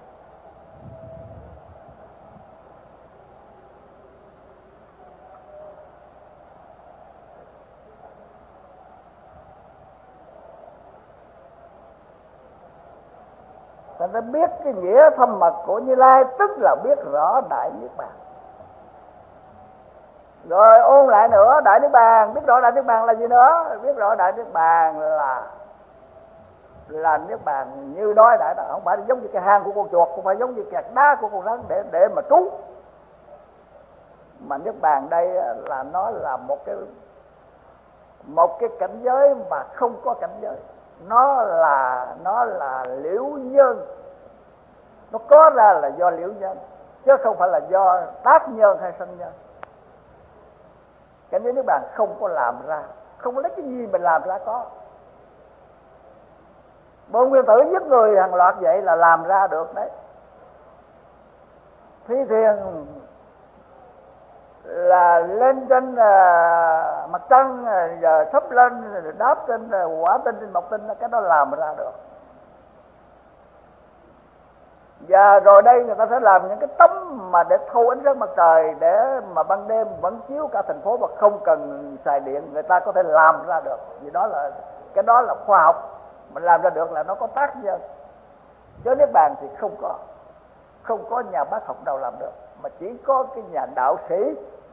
Ta đã biết cái nghĩa thâm mật của Như Lai, tức là biết rõ Đại Niết Bàn. Rồi ôn lại nữa, Đại Niết Bàn, biết rõ Đại Niết Bàn là gì nữa? Biết rõ Đại Niết Bàn là là Niết Bàn như nói đại đó, không phải giống như cái hang của con chuột, không phải giống như kẹt đá của con rắn để để mà trú. Mà Niết Bàn đây là nó là một cái một cái cảnh giới mà không có cảnh giới. Nó là nó là liễu nhân. Nó có ra là do liễu nhân, chứ không phải là do tác nhân hay sanh nhân. Cảnh giới Niết Bàn không có làm ra, không có lấy cái gì mình làm ra có. Bọn nguyên tử giết người hàng loạt vậy là làm ra được đấy. Phi thuyền là lên trên uh, mặt trăng, giờ sắp lên đáp trên uh, quả tinh, trên mộc tinh, cái đó làm ra được. Và rồi đây người ta sẽ làm những cái tấm mà để thâu ánh sáng mặt trời, để mà ban đêm vẫn chiếu cả thành phố mà không cần xài điện, người ta có thể làm ra được. Vì đó là cái đó là khoa học, mình làm ra được là nó có tác nhân. Chứ Niết Bàn thì không có, không có nhà bác học nào làm được, mà chỉ có cái nhà đạo sĩ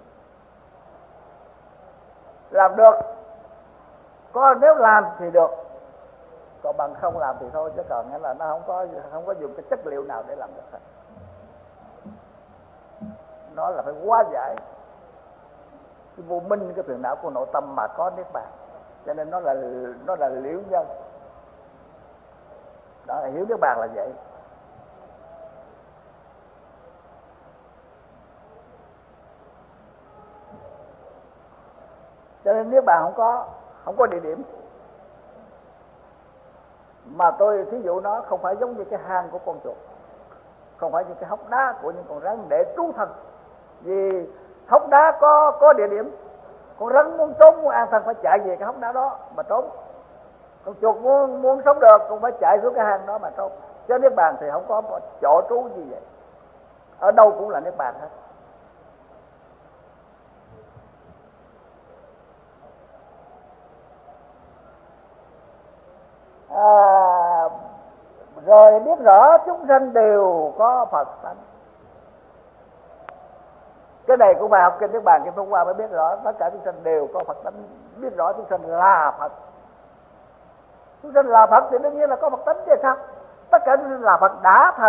làm được. Có nếu làm thì được, còn bằng không làm thì thôi, chứ còn nghĩa là nó không có không có dùng cái chất liệu nào để làm được hết. Nó là phải hóa giải cái vô minh, cái phiền não của nội tâm mà có Niết Bàn. Cho nên nó là nó là liễu nhân. Đó, hiểu Niết Bàn là vậy. Cho nên Niết Bàn không có không có địa điểm. Mà tôi thí dụ nó không phải giống như cái hang của con chuột, không phải như cái hốc đá của những con rắn để trú thân. Vì hốc đá có có địa điểm, con rắn muốn trốn muốn an thân phải chạy về cái hốc đá đó mà trốn. Con chuột muốn muốn sống được cũng phải chạy xuống cái hang đó mà trốn. Chứ Niết Bàn thì không có một chỗ trú như vậy, ở đâu cũng là Niết Bàn hết. À, rồi biết rõ chúng sanh đều có Phật tánh. Cái này cũng phải học kinh Niết Bàn Kinh Pháp Hoa mới biết rõ tất cả chúng sanh đều có Phật tánh, biết rõ chúng sanh là Phật. Chúng sanh là Phật thì đương nhiên là có Phật tánh chứ sao? Tất cả chúng sanh là Phật đã thành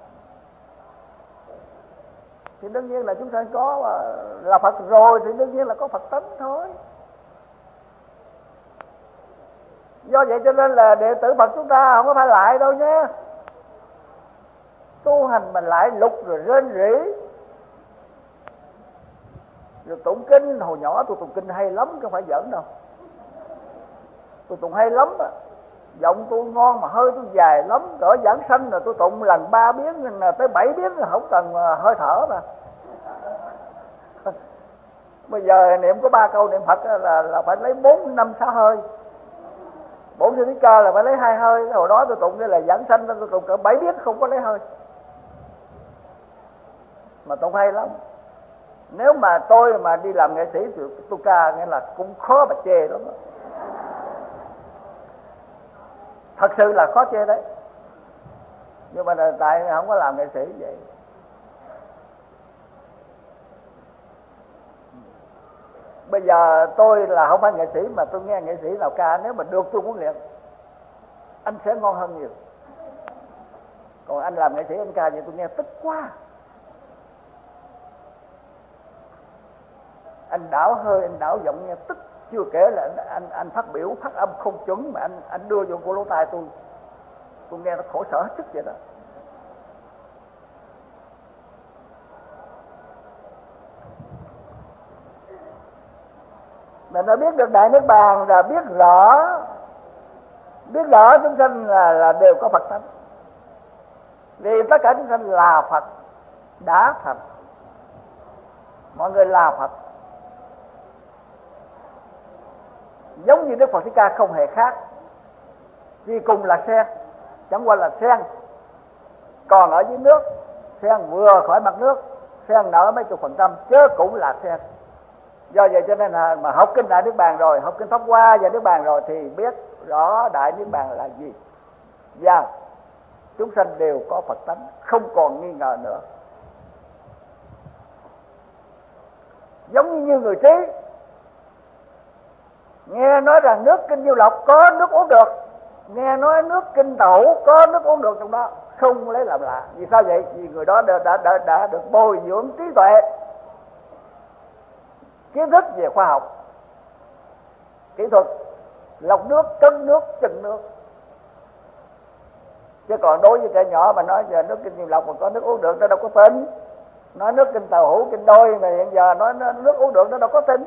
thì đương nhiên là chúng sanh có là Phật rồi thì đương nhiên là có Phật tánh thôi. Do vậy cho nên là đệ tử Phật chúng ta không có phải lại đâu nhé. Tu hành mình lại lục rồi rên rỉ rồi tụng kinh. Hồi nhỏ tôi tụng kinh hay lắm, không phải giỡn đâu. Tôi tụng hay lắm á, giọng tôi ngon mà hơi tôi dài lắm. Cỡ giảng sanh rồi tôi tụng lần ba biến tới bảy biến rồi không cần hơi thở mà. Bây giờ niệm có ba câu niệm Phật là là phải lấy bốn năm sáu hơi. Bốn chữ Thích Ca là phải lấy hai hơi. Hồi đó tôi tụng đây là giảng sanh, tôi tụng cỡ bảy biến không có lấy hơi mà tụng hay lắm. Nếu mà tôi mà đi làm nghệ sĩ thì tôi ca nghĩa là cũng khó mà chê lắm đó. Thật sự là khó chê đấy. Nhưng mà tại không có làm nghệ sĩ vậy. Bây giờ tôi là không phải nghệ sĩ mà tôi nghe nghệ sĩ nào ca, nếu mà được tôi muốn luyện anh sẽ ngon hơn nhiều. Còn anh làm nghệ sĩ anh ca vậy tôi nghe tức quá. Anh đảo hơi, anh đảo giọng nghe tức. Chưa kể là anh anh, anh phát biểu phát âm không chuẩn mà anh anh đưa vô cô lỗ tai tôi, tôi nghe nó khổ sở hết sức vậy đó. Mình đã biết được Đại Niết Bàn là biết rõ, biết rõ chúng sanh là, là đều có Phật tánh. Vì tất cả chúng sanh là Phật đã thành. Mọi người là Phật. Giống như Đức Phật Thích Ca không hề khác, vì cùng là sen, chẳng qua là sen còn ở dưới nước, sen vừa khỏi mặt nước, sen nở mấy chục phần trăm chứ cũng là sen. Do vậy cho nên là mà học kinh Đại Niết Bàn rồi, học kinh Pháp Hoa và Niết Bàn rồi thì biết rõ Đại Niết Bàn là gì. Và chúng sanh đều có Phật tánh, không còn nghi ngờ nữa. Giống như người trí nghe nói rằng nước kinh Diêu Lộc có nước uống được, nghe nói nước kinh Tẩu có nước uống được trong đó, không lấy làm lạ. Vì sao vậy? Vì người đó đã, đã, đã, đã được bồi dưỡng trí tuệ, kiến thức về khoa học, kỹ thuật, lọc nước, cân nước, chừng nước. Chứ còn đối với trẻ nhỏ mà nói giờ nước kinh Diêu Lộc mà có nước uống được nó đâu có tin. Nói nước kinh Tàu Hủ, kinh Đôi mà hiện giờ nói nước uống được nó đâu có tin.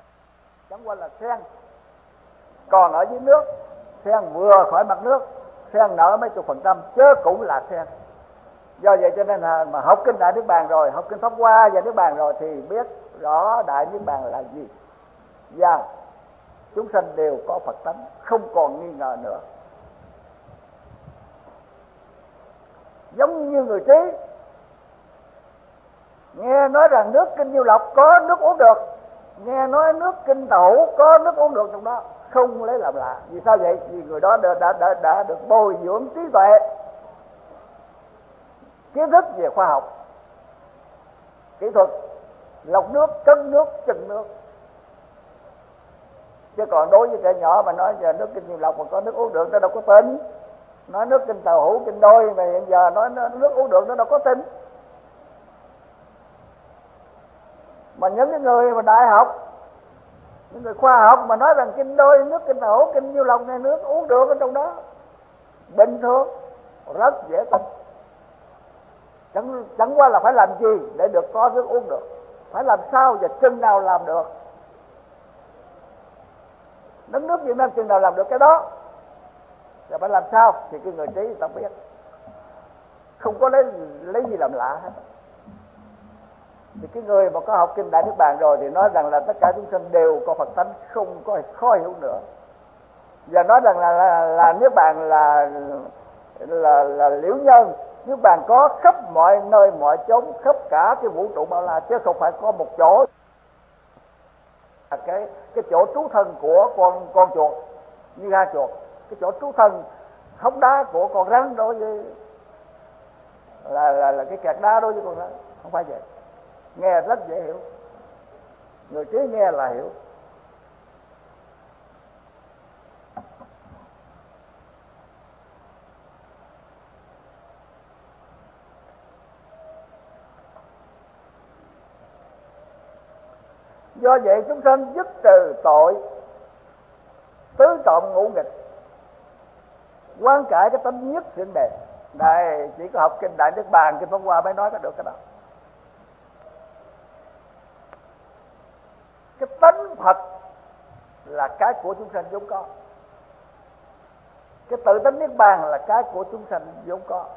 Chẳng qua là sen còn ở dưới nước, sen vừa khỏi mặt nước, sen nở mấy chục phần trăm chứ cũng là sen. Do vậy cho nên là mà học kinh Đại Niết Bàn rồi, học kinh Pháp Hoa và Niết Bàn rồi thì biết rõ Đại Niết Bàn là gì, và chúng sanh đều có Phật tánh, không còn nghi ngờ nữa. Giống như người trí nghe nói rằng nước kinh Nhiêu Lộc có nước uống được, nghe nói nước kinh Tàu Hủ có nước uống được trong đó, không lấy làm lạ. Vì sao vậy? Vì người đó đã, đã, đã, đã được bồi dưỡng trí tuệ, kiến thức về khoa học, kỹ thuật, lọc nước, cân nước, chừng nước. Chứ còn đối với trẻ nhỏ mà nói giờ nước kinh Nhiêu Lộc mà có nước uống được, nó đâu có tin. Nói nước kinh Tàu Hủ, kinh Đôi mà hiện giờ nói nước uống được, nó đâu có tin. Mà những cái người mà đại học, những người khoa học mà nói rằng kinh Đôi, nước kinh Tàu Hủ, kinh Nhiêu Lộc này nước uống được ở trong đó, bình thường, rất dễ tin. Chẳng, chẳng qua là phải làm gì để được có nước uống được, phải làm sao và chừng nào làm được. Đất nước Việt Nam chừng nào làm được cái đó, và phải làm sao thì cái người trí người ta biết, không có lấy lấy gì làm lạ hết. Thì cái người mà có học kinh Đại Niết Bàn rồi thì nói rằng là tất cả chúng sanh đều có Phật tánh, không có khó hiểu nữa. Và nói rằng là là, là Niết Bàn là là là liễu nhân, Niết Bàn có khắp mọi nơi mọi chốn, khắp cả cái vũ trụ bao la, chứ không phải có một chỗ. Cái cái chỗ trú thân của con con chuột như ga chuột, cái chỗ trú thân hốc đá của con rắn đối với là là là cái kẹt đá đối với con rắn, không phải vậy. Nghe rất dễ hiểu, người trí nghe là hiểu. Do vậy chúng sanh dứt trừ tội tứ trọng ngũ nghịch, quán cải cái tánh nhất thiện đề. Đây chỉ có học kinh Đại Niết Bàn, kinh Pháp Hoa mới nói có được cái đó. Cái tánh Phật là cái của chúng sanh vốn có, cái tự tánh Niết Bàn là cái của chúng sanh vốn có.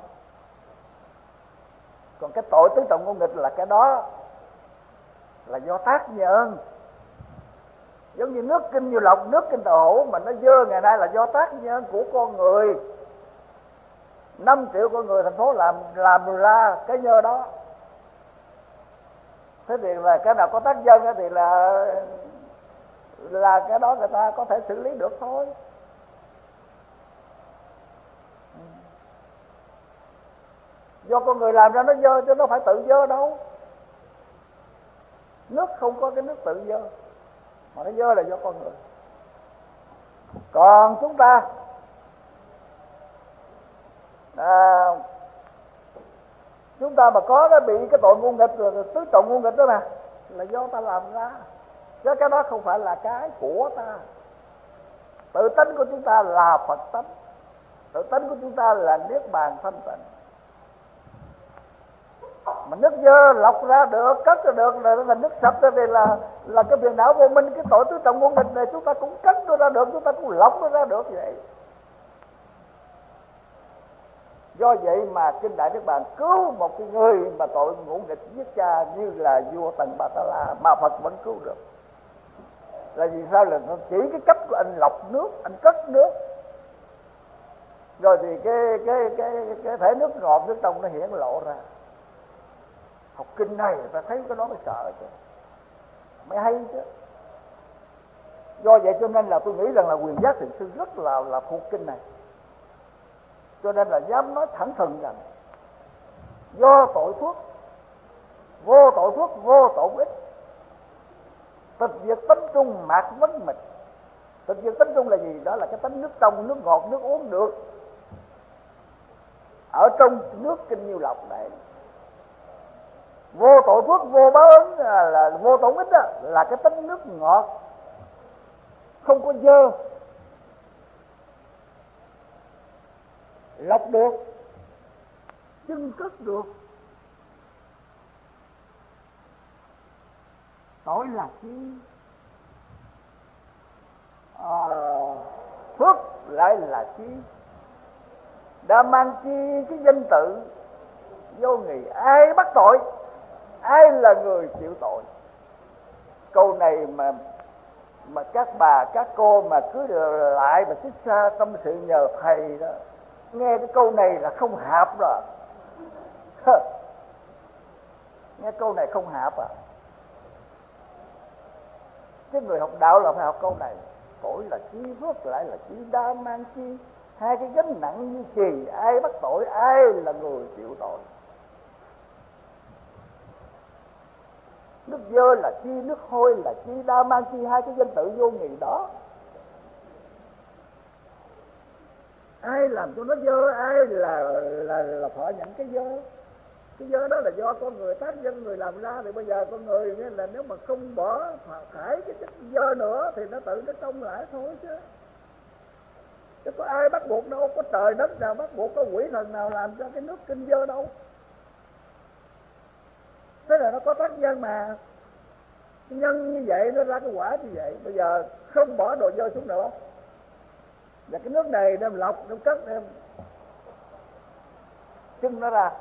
Còn cái tội tứ trọng ngũ nghịch là cái đó là do tác nhân. Giống như nước kinh Nhiêu Lộc, nước kinh Tàu Hủ mà nó dơ ngày nay là do tác nhân của con người. Năm triệu con người thành phố làm làm ra cái nhơ đó. Thế thì là cái nào có tác nhân thì là là cái đó người ta có thể xử lý được thôi. Do con người làm ra nó dơ chứ nó phải tự dơ đâu. Nước không có cái nước tự dơ, mà nó dơ là do con người. Còn chúng ta à, chúng ta mà có cái bị cái tội ngu nghịch rồi, tứ trọng ngu nghịch đó nè, là do ta làm ra, chứ cái đó không phải là cái của ta. Tự tánh của chúng ta là Phật tánh, tự tánh của chúng ta là Niết Bàn thanh tịnh. Mà nước dơ lọc ra được, cất ra được là là nước sạch ra, thì là là cái phiền não vô minh, cái tội tứ trọng ngũ nghịch này chúng ta cũng cất nó ra được, chúng ta cũng lọc nó ra được vậy. Do vậy mà kinh Đại Niết Bàn cứu một cái người mà tội ngũ nghịch giết cha như là vua Tần Bà Ta La mà Phật vẫn cứu được. Là vì sao? Là nó chỉ cái cách của anh lọc nước, anh cất nước, rồi thì cái cái cái cái thể nước ngọt nước trong nó hiển lộ ra. Học kinh này người ta thấy cái đó mới sợ chứ, mới hay chứ. Do vậy cho nên là tôi nghĩ rằng là Quyền Giác Thiền Sư rất là là thuộc kinh này, cho nên là dám nói thẳng thừng rằng do tội phước, vô tội phước vô tội ích, tịch diệt tánh trung mạt vấn mịch. Tịch diệt tánh trung là gì? Đó là cái tánh nước trong, nước ngọt, nước uống được ở trong nước kinh Nhiêu Lộc này. Vô tội phước vô báo ứng là, là vô tội ích đó, là cái tánh nước ngọt, không có dơ, lọc được, chưng cất được. Tội là chi? À, phước lại là chi? đã mang chi cái danh tự vô nghi, ai bắt tội, ai là người chịu tội. Câu này mà mà các bà các cô mà cứ lại mà xích xa tâm sự nhờ thầy đó, nghe cái câu này là không hạp rồi. Nghe câu này không hạp à. Cái người học đạo là phải học câu này. Tội là chi, phước lại là chi, đa mang chi, hai cái gánh nặng như chì, ai bắt tội, ai là người chịu tội. Nước dơ là chi, nước hôi là chi, đa mang chi, hai cái danh tự vô nghi đó. Ai làm cho nó dơ, ai là là là phải nhận cái dơ. Cái dơ đó là do con người tác nhân người làm ra. Thì bây giờ con người là nếu mà không bỏ thải cái chất dơ nữa thì nó tự nó công lại thôi chứ. Chứ có ai bắt buộc đâu, có trời đất nào bắt buộc, có quỷ thần nào làm cho cái nước kinh dơ đâu. Thế là nó có tác nhân mà. Nhân như vậy nó ra cái quả như vậy. Bây giờ không bỏ đồ dơ xuống nữa, và cái nước này đem lọc, đem cất, đem trưng nó ra,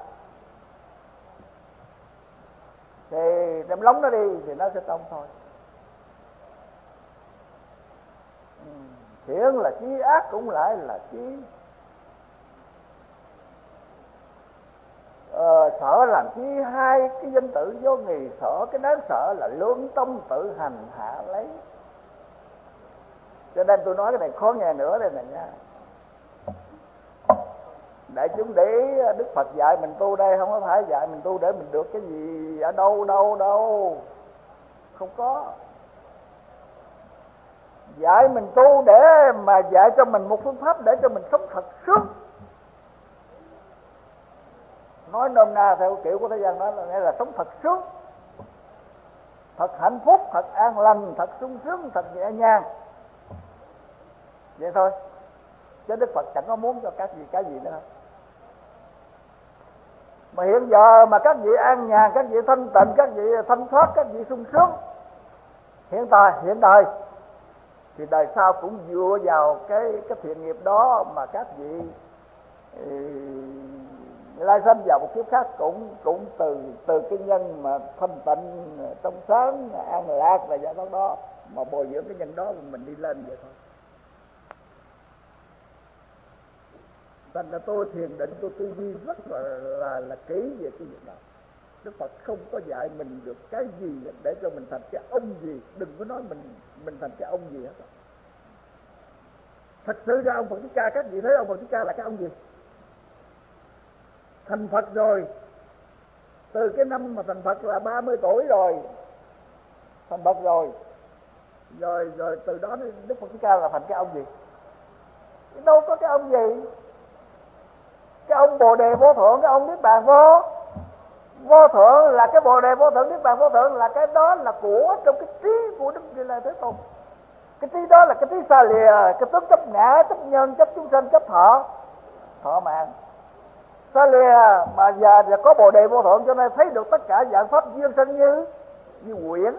thì đem lóng nó đi thì nó sẽ trong thôi. Ừ. Thiện là chi, ác cũng lại là chi. Ờ, sợ làm chi, hai cái danh tự vô nghi. Sợ, cái đáng sợ là lương tâm tự hành hạ lấy. Cho nên tôi nói cái này khó nghe nữa đây này nha. Đại chúng để ý, Đức Phật dạy mình tu đây không có phải dạy mình tu để mình được cái gì ở đâu đâu đâu. Không có. Dạy mình tu để mà dạy cho mình một phương pháp để cho mình sống thật sướng. Nói nôm na theo kiểu của thế gian đó là nghĩa là sống thật sướng, thật hạnh phúc, thật an lành, thật sung sướng, thật nhẹ nhàng. Vậy thôi. Chứ Đức Phật chẳng có muốn cho các vị cái gì nữa. Mà hiện giờ mà các vị an nhàn, các vị thanh tịnh, các vị thanh thoát, các vị sung sướng hiện tại, hiện đời, thì đời sau cũng dựa vào cái cái thiện nghiệp đó mà các vị ừ, lai sanh vào một kiếp khác cũng cũng từ từ cái nhân mà thanh tịnh, trong sáng, an lạc là giải thoát đó mà bồi dưỡng cái nhân đó mình đi lên vậy thôi. Thành ra tôi thiền định, tôi tư duy rất là, là là kỹ về cái việc đó. Đức Phật không có dạy mình được cái gì để cho mình thành cái ông gì. Đừng có nói mình mình thành cái ông gì hết. Thật sự ra ông Phật Thích Ca, các vị thấy ông Phật Thích Ca là cái ông gì? Thành Phật rồi. Từ cái năm mà thành Phật là ba mươi tuổi rồi, thành Phật rồi. Rồi rồi từ đó Đức Phật Thích Ca là thành cái ông gì? Đâu có cái ông gì. Cái ông Bồ Đề Vô Thượng, cái ông Niết Bàn Vô Vô Thượng là cái Bồ Đề Vô Thượng, Niết Bàn Vô Thượng là cái đó là của trong cái trí của Đức Như Lai Thế Tôn. Cái trí đó là cái trí xa lìa, cái tướng chấp ngã, chấp nhân, chấp chúng sanh, chấp thọ, thọ mạng. Xa lìa mà giờ là có Bồ Đề Vô Thượng cho nên thấy được tất cả dạng pháp duyên sanh như như quyển.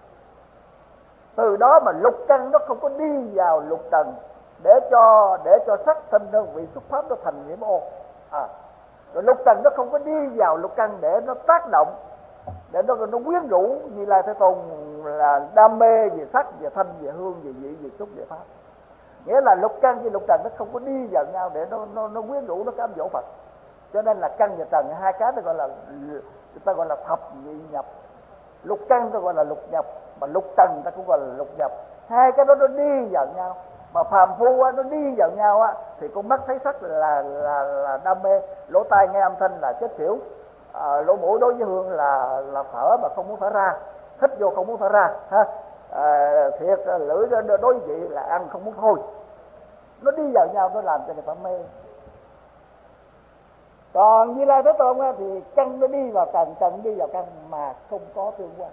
Từ đó mà lục căn nó không có đi vào lục trần để cho để cho sắc thân đơn vị xuất pháp nó thành nhiễm ô. À, rồi lục trần nó không có đi vào lục căn để nó tác động, để nó nó quyến rũ Như Lai Thế Tôn là đam mê về sắc, về thanh, về hương, về vị, về xúc, về pháp. Nghĩa là lục căn với lục trần nó không có đi vào nhau để nó nó nó quyến rũ, nó cám dỗ Phật. Cho nên là căn và trần hai cái nó gọi là người ta gọi là thập nhị nhập. Lục căn ta gọi là lục nhập, mà lục trần ta cũng gọi là lục nhập. Hai cái đó nó đi vào nhau. Mà phàm phu á, nó đi vào nhau á, thì con mắt thấy sắc là là là đam mê, lỗ tai nghe âm thanh là chết xỉu, à, lỗ mũi đối với hương là là thở mà không muốn thở ra, hít vô không muốn thở ra, ha, à, thiệt lưỡi đối với vị là ăn không muốn thôi. Nó đi vào nhau, nó làm cho người ta mê. Còn Như Lai Thế Tôn á, thì căn nó đi vào trần, trần đi vào căn mà không có tương quan.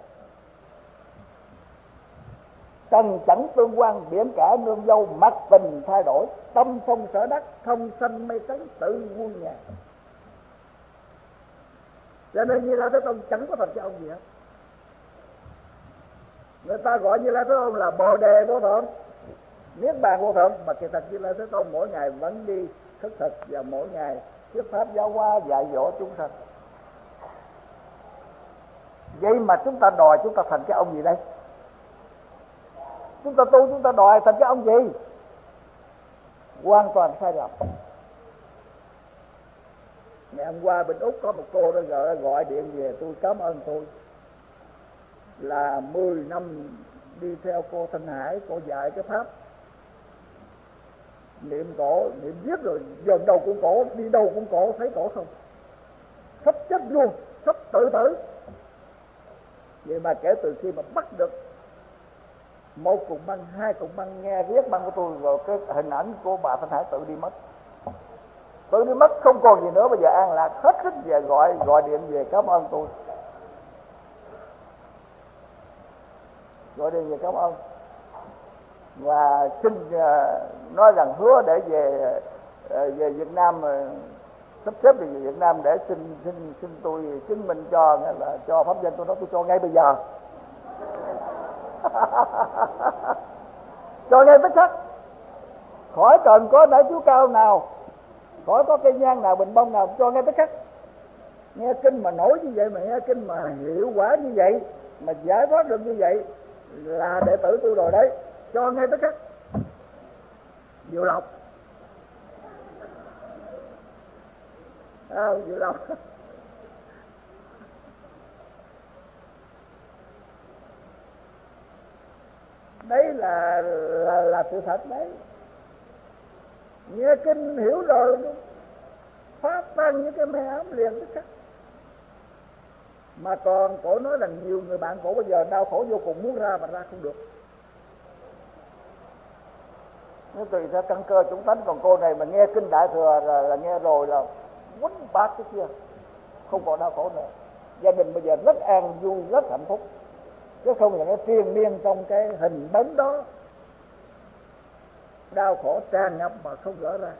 Trần chẳng tương quan, biển cả nương dâu, mặt tình thay đổi, tâm phong sở đắc, thông sanh mê tấn, tự vui nhà. Cho nên Như Lai Thế Tôn chẳng có thành cái ông gì hết. Người ta gọi Như Lai Thế Tôn là Bồ Đề Vô Thượng, Niết Bàn Vô Thượng, mà kỳ thật Như Lai Thế Tôn mỗi ngày vẫn đi thức thực và mỗi ngày thuyết pháp giáo hóa dạy dỗ chúng sanh. Vậy mà chúng ta đòi chúng ta thành cái ông gì đây? Chúng ta tu chúng ta đòi thành cái ông gì? Hoàn toàn sai lầm. Ngày hôm qua bên Úc có một cô đó gọi, gọi điện về tôi cảm ơn tôi là mười năm đi theo cô Thanh Hải, cô dạy cái pháp niệm cổ, niệm viết rồi giờ đâu cũng cổ, đi đâu cũng cổ, thấy cổ không, sắp chết luôn, sắp tự tử. Vậy mà kể từ khi mà bắt được một cục băng, hai cục băng, nghe viết băng của tôi rồi, cái hình ảnh của bà Thanh Hải tự đi mất, tự đi mất không còn gì nữa. Bây giờ an lạc hết sức về gọi gọi điện về cảm ơn tôi, gọi điện về cảm ơn và xin uh, nói rằng hứa để về uh, về Việt Nam, uh, sắp xếp về Việt Nam để xin xin xin tôi chứng minh cho là cho pháp danh tôi. Nói tôi cho ngay bây giờ. Cho ngay tức khắc, khỏi cần có nải chú cao nào, khỏi có cây nhang nào, bình bông nào, cho ngay tức khắc. Nghe kinh mà nổi như vậy, mà nghe kinh mà hiệu quả như vậy, mà giải thoát được như vậy là đệ tử tôi rồi đấy, cho ngay tức khắc. Diệu Lộc à, Diệu Lộc đấy là là là sự thật đấy. Nghe kinh hiểu rồi phát tăng những cái mê ám liền tức khắc. Mà còn cổ nói rằng nhiều người bạn cổ bây giờ đau khổ vô cùng, muốn ra mà ra không được. Nó tùy theo căn cơ chủng tánh. Còn cô này mà nghe kinh Đại Thừa là, là nghe rồi là quấn bát cái kia, không còn đau khổ nữa. Gia đình bây giờ rất an vui, rất hạnh phúc, chứ không là nó triền miên trong cái hình bóng đó, đau khổ tràn ngập mà không gỡ ra.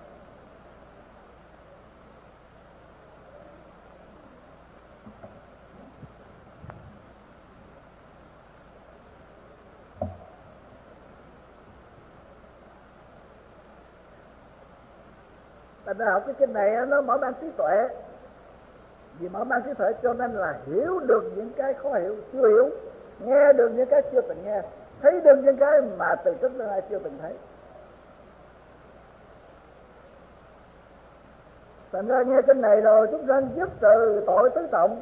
Thành ra học cái kinh này nó mở mang trí tuệ. Vì mở mang trí tuệ cho nên là hiểu được những cái khó hiểu, chưa hiểu, nghe được những cái chưa từng nghe, thấy được những cái mà từ trước đến nay chưa từng thấy. Thành ra nghe kinh này rồi chúng ta dứt từ tội tứ trọng.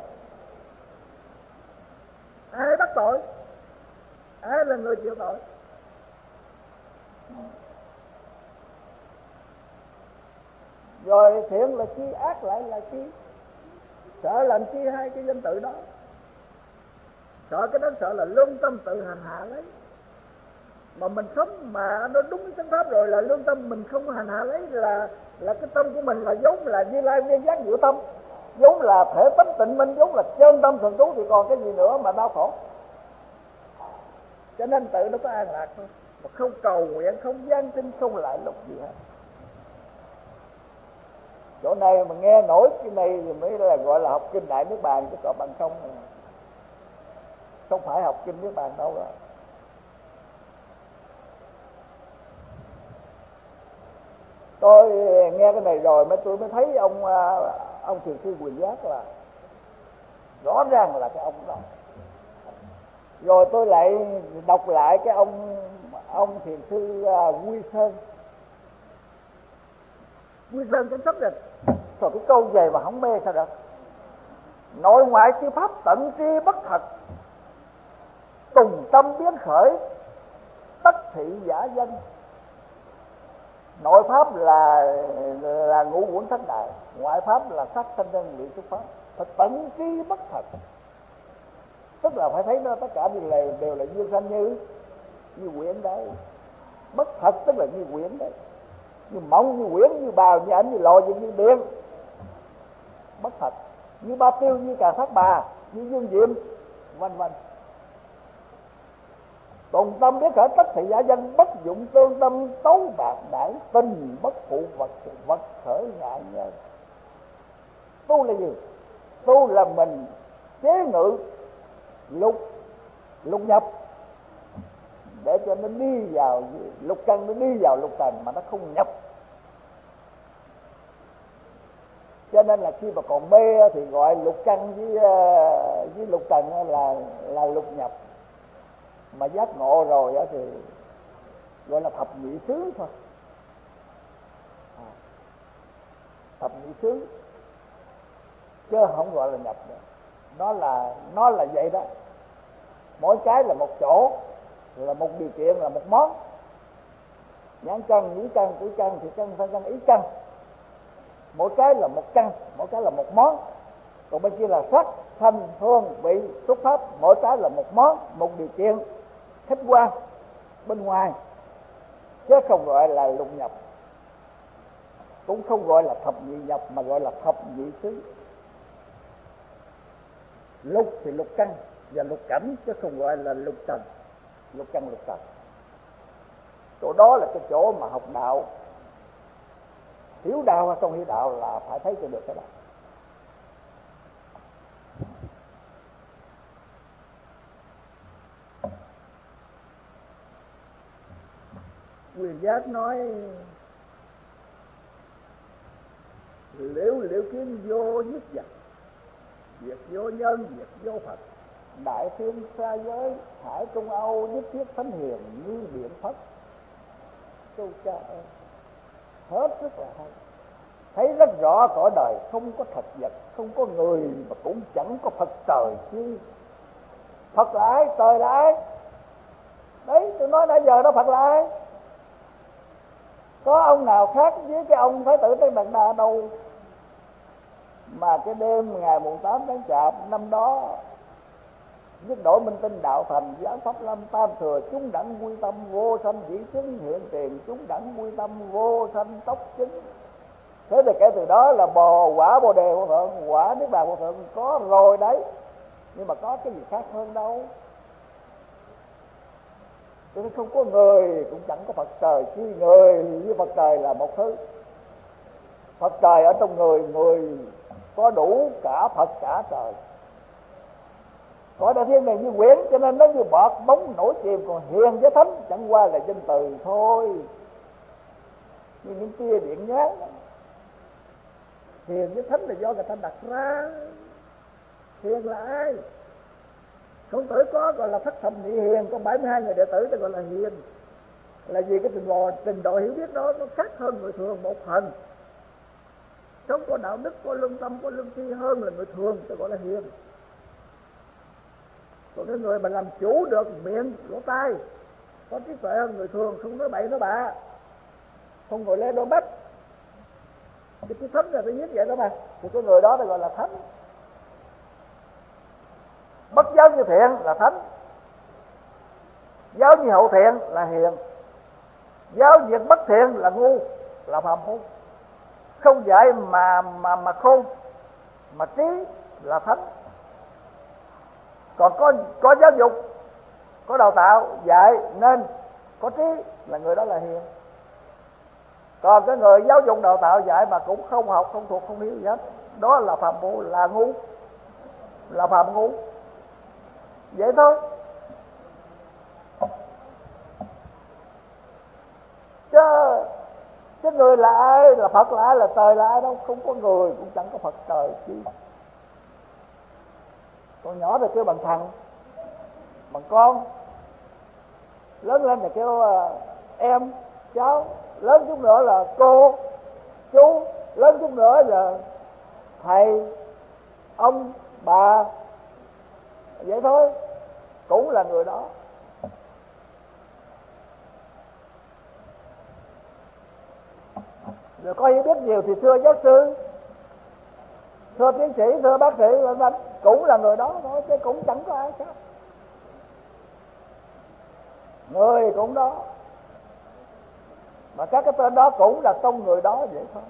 Ai bắt tội? Ai là người chịu tội? Rồi thiện là chi, ác lại là chi? Sợ làm chi hai cái danh tự đó? Sợ cái đó sợ là lương tâm tự hành hạ lấy. Mà mình sống mà nó đúng chánh pháp rồi là lương tâm mình không hành hạ lấy, là là cái tâm của mình là giống là Như Lai viên giác diệu tâm, giống là thể tánh tịnh minh, giống là chân tâm thường trú, thì còn cái gì nữa mà đau khổ. Cho nên tự nó có an lạc thôi, mà không cầu nguyện, không gian sinh, không lại lục gì hết. Chỗ này mà nghe nổi cái này thì mới là gọi là học kinh Đại Niết Bàn, chứ còn bằng không không phải học kinh Niết Bàn đâu đó. Tôi nghe cái này rồi mới tôi mới thấy ông ông thiền sư Quyền Giác là rõ ràng là cái ông đó. Rồi tôi lại đọc lại cái ông ông thiền sư Quy Sơn. Quy Sơn chánh pháp rồi. Rồi cái câu về mà không mê sao được? Nội ngoại chư pháp tận tri bất thật, tùng tâm biến khởi, tất thị giả danh. Nội pháp là là ngũ uẩn thất đại, ngoại pháp là sắc thanh nhân luyện xuất pháp. Phải tận tri bất thật, tức là phải thấy nó tất cả đều là đều là duyên sanh như như quyển đấy. Bất thật tức là như quyển đấy, như mộng, như quyển, như bào, như ảnh, như lò, như, như điện. Bất thật, như Ba Tiêu, như Cà Thác Bà, như Dương Diệm, vân vân. Tùng tâm biết khởi tất thị giả danh, bất dụng tương tâm tấu bạc đảng, tình bất phụ vật, vật khởi ngại nhân. Tu là gì? Tu là mình chế ngự lục lục nhập để cho nó đi vào lục căn, nó đi vào lục trần mà nó không nhập. Cho nên là khi mà còn mê thì gọi lục căn với với lục trần là là lục nhập, mà giác ngộ rồi thì gọi là thập nhị xứ thôi. Thập nhị xứ chứ không gọi là nhập nữa. Nó là nó là vậy đó. Mỗi cái là một chỗ, là một điều kiện, là một món. Nhãn căn, nhĩ căn, cử căn, thiệt căn, thân căn, ý căn. Mỗi cái là một căn, mỗi cái là một món. Còn bên kia là sắc, thanh, hương, vị, xúc pháp. Mỗi cái là một món, một điều kiện khách quan bên ngoài, chứ không gọi là lục nhập, cũng không gọi là thập nhị nhập, mà gọi là thập nhị xứ. Lục thì lục căn và lục cảnh, chứ không gọi là lục trần. Lục căn lục trần, chỗ đó là cái chỗ mà học đạo, hiểu đạo hay không hiểu đạo là phải thấy cho được cái đó. Quyền Giác nói liễu liễu kiến vô nhất vật, việc vô nhân, việc vô Phật, đại thiên xa giới, hải trung âu, nhất thiết thánh hiền như biển Phật. Câu cha ơi, hết rất là hay. Thấy rất rõ cõi đời không có thật vật, không có người, mà cũng chẳng có Phật trời chi. Phật là ai? Trời là ai? Đấy, tôi nói nãy giờ đó, Phật là ai? Có ông nào khác với cái ông Thái tử Tất Đạt Đa đâu. Mà cái đêm ngày mùng tám tháng Chạp năm đó, nhất đổi minh tinh đạo thành, giảng pháp lâm tam thừa, chúng đẳng quy tâm vô sanh dĩ chứng hiện tiền, chúng đẳng quy tâm vô sanh tốc chứng. Thế thì kể từ đó là bò quả bồ đề vô thượng, quả niết bàn vô thượng có rồi đấy. Nhưng mà có cái gì khác hơn đâu. Cho nên không có người cũng chẳng có Phật trời chi. Người với Phật trời là một thứ. Phật trời ở trong người, người có đủ cả Phật cả trời. Cõi đại thiên này như quyển, cho nên nó như bọt bóng nổi chìm. Còn hiền với thánh chẳng qua là danh từ thôi, như những tia điện nháng. Hiền với thánh là do người ta đặt ra. Hiền là ai? Khổng Tử có gọi là thất thập nhị hiền, có bảy mươi hai người đệ tử ta gọi là hiền. Là vì cái trình độ, trình độ hiểu biết đó nó khác hơn người thường một phần. Sống có đạo đức, có lương tâm, có lương tri hơn là người thường, ta gọi là hiền. Còn cái người mà làm chủ được miệng, lỗ tai, có trí tuệ hơn người thường, không nói bậy nói bạ, không ngồi lê đôi mắt, cái chữ thánh là tôi viết vậy đó mà, thì cái người đó ta gọi là thánh. Bất giáo như thiện là thánh, giáo như hậu thiện là hiền, giáo diệt bất thiện là ngu, là phàm phu. Không dạy mà mà mà khôn, mà trí là thánh. Còn có có giáo dục, có đào tạo, dạy nên có trí là người đó là hiền. Còn cái người giáo dục đào tạo dạy mà cũng không học, không thuộc, không hiểu gì hết, đó là phàm phu, là ngu, là phàm ngu. Vậy thôi. Chứ cái người là ai, là Phật là ai, là trời là ai đâu. Không có người cũng chẳng có Phật trời chi. Còn nhỏ thì kêu bằng thằng, bằng con, lớn lên thì kêu uh, em, cháu, lớn chút nữa là cô, chú, lớn chút nữa là thầy, ông, bà. Vậy thôi, cũng là người đó. Rồi có hiểu biết nhiều thì thưa giáo sư, thưa tiến sĩ, thưa bác sĩ, vân vân, cũng là người đó thôi, chứ cũng chẳng có ai khác. Người cũng đó, mà các cái tên đó cũng là trong người đó vậy thôi.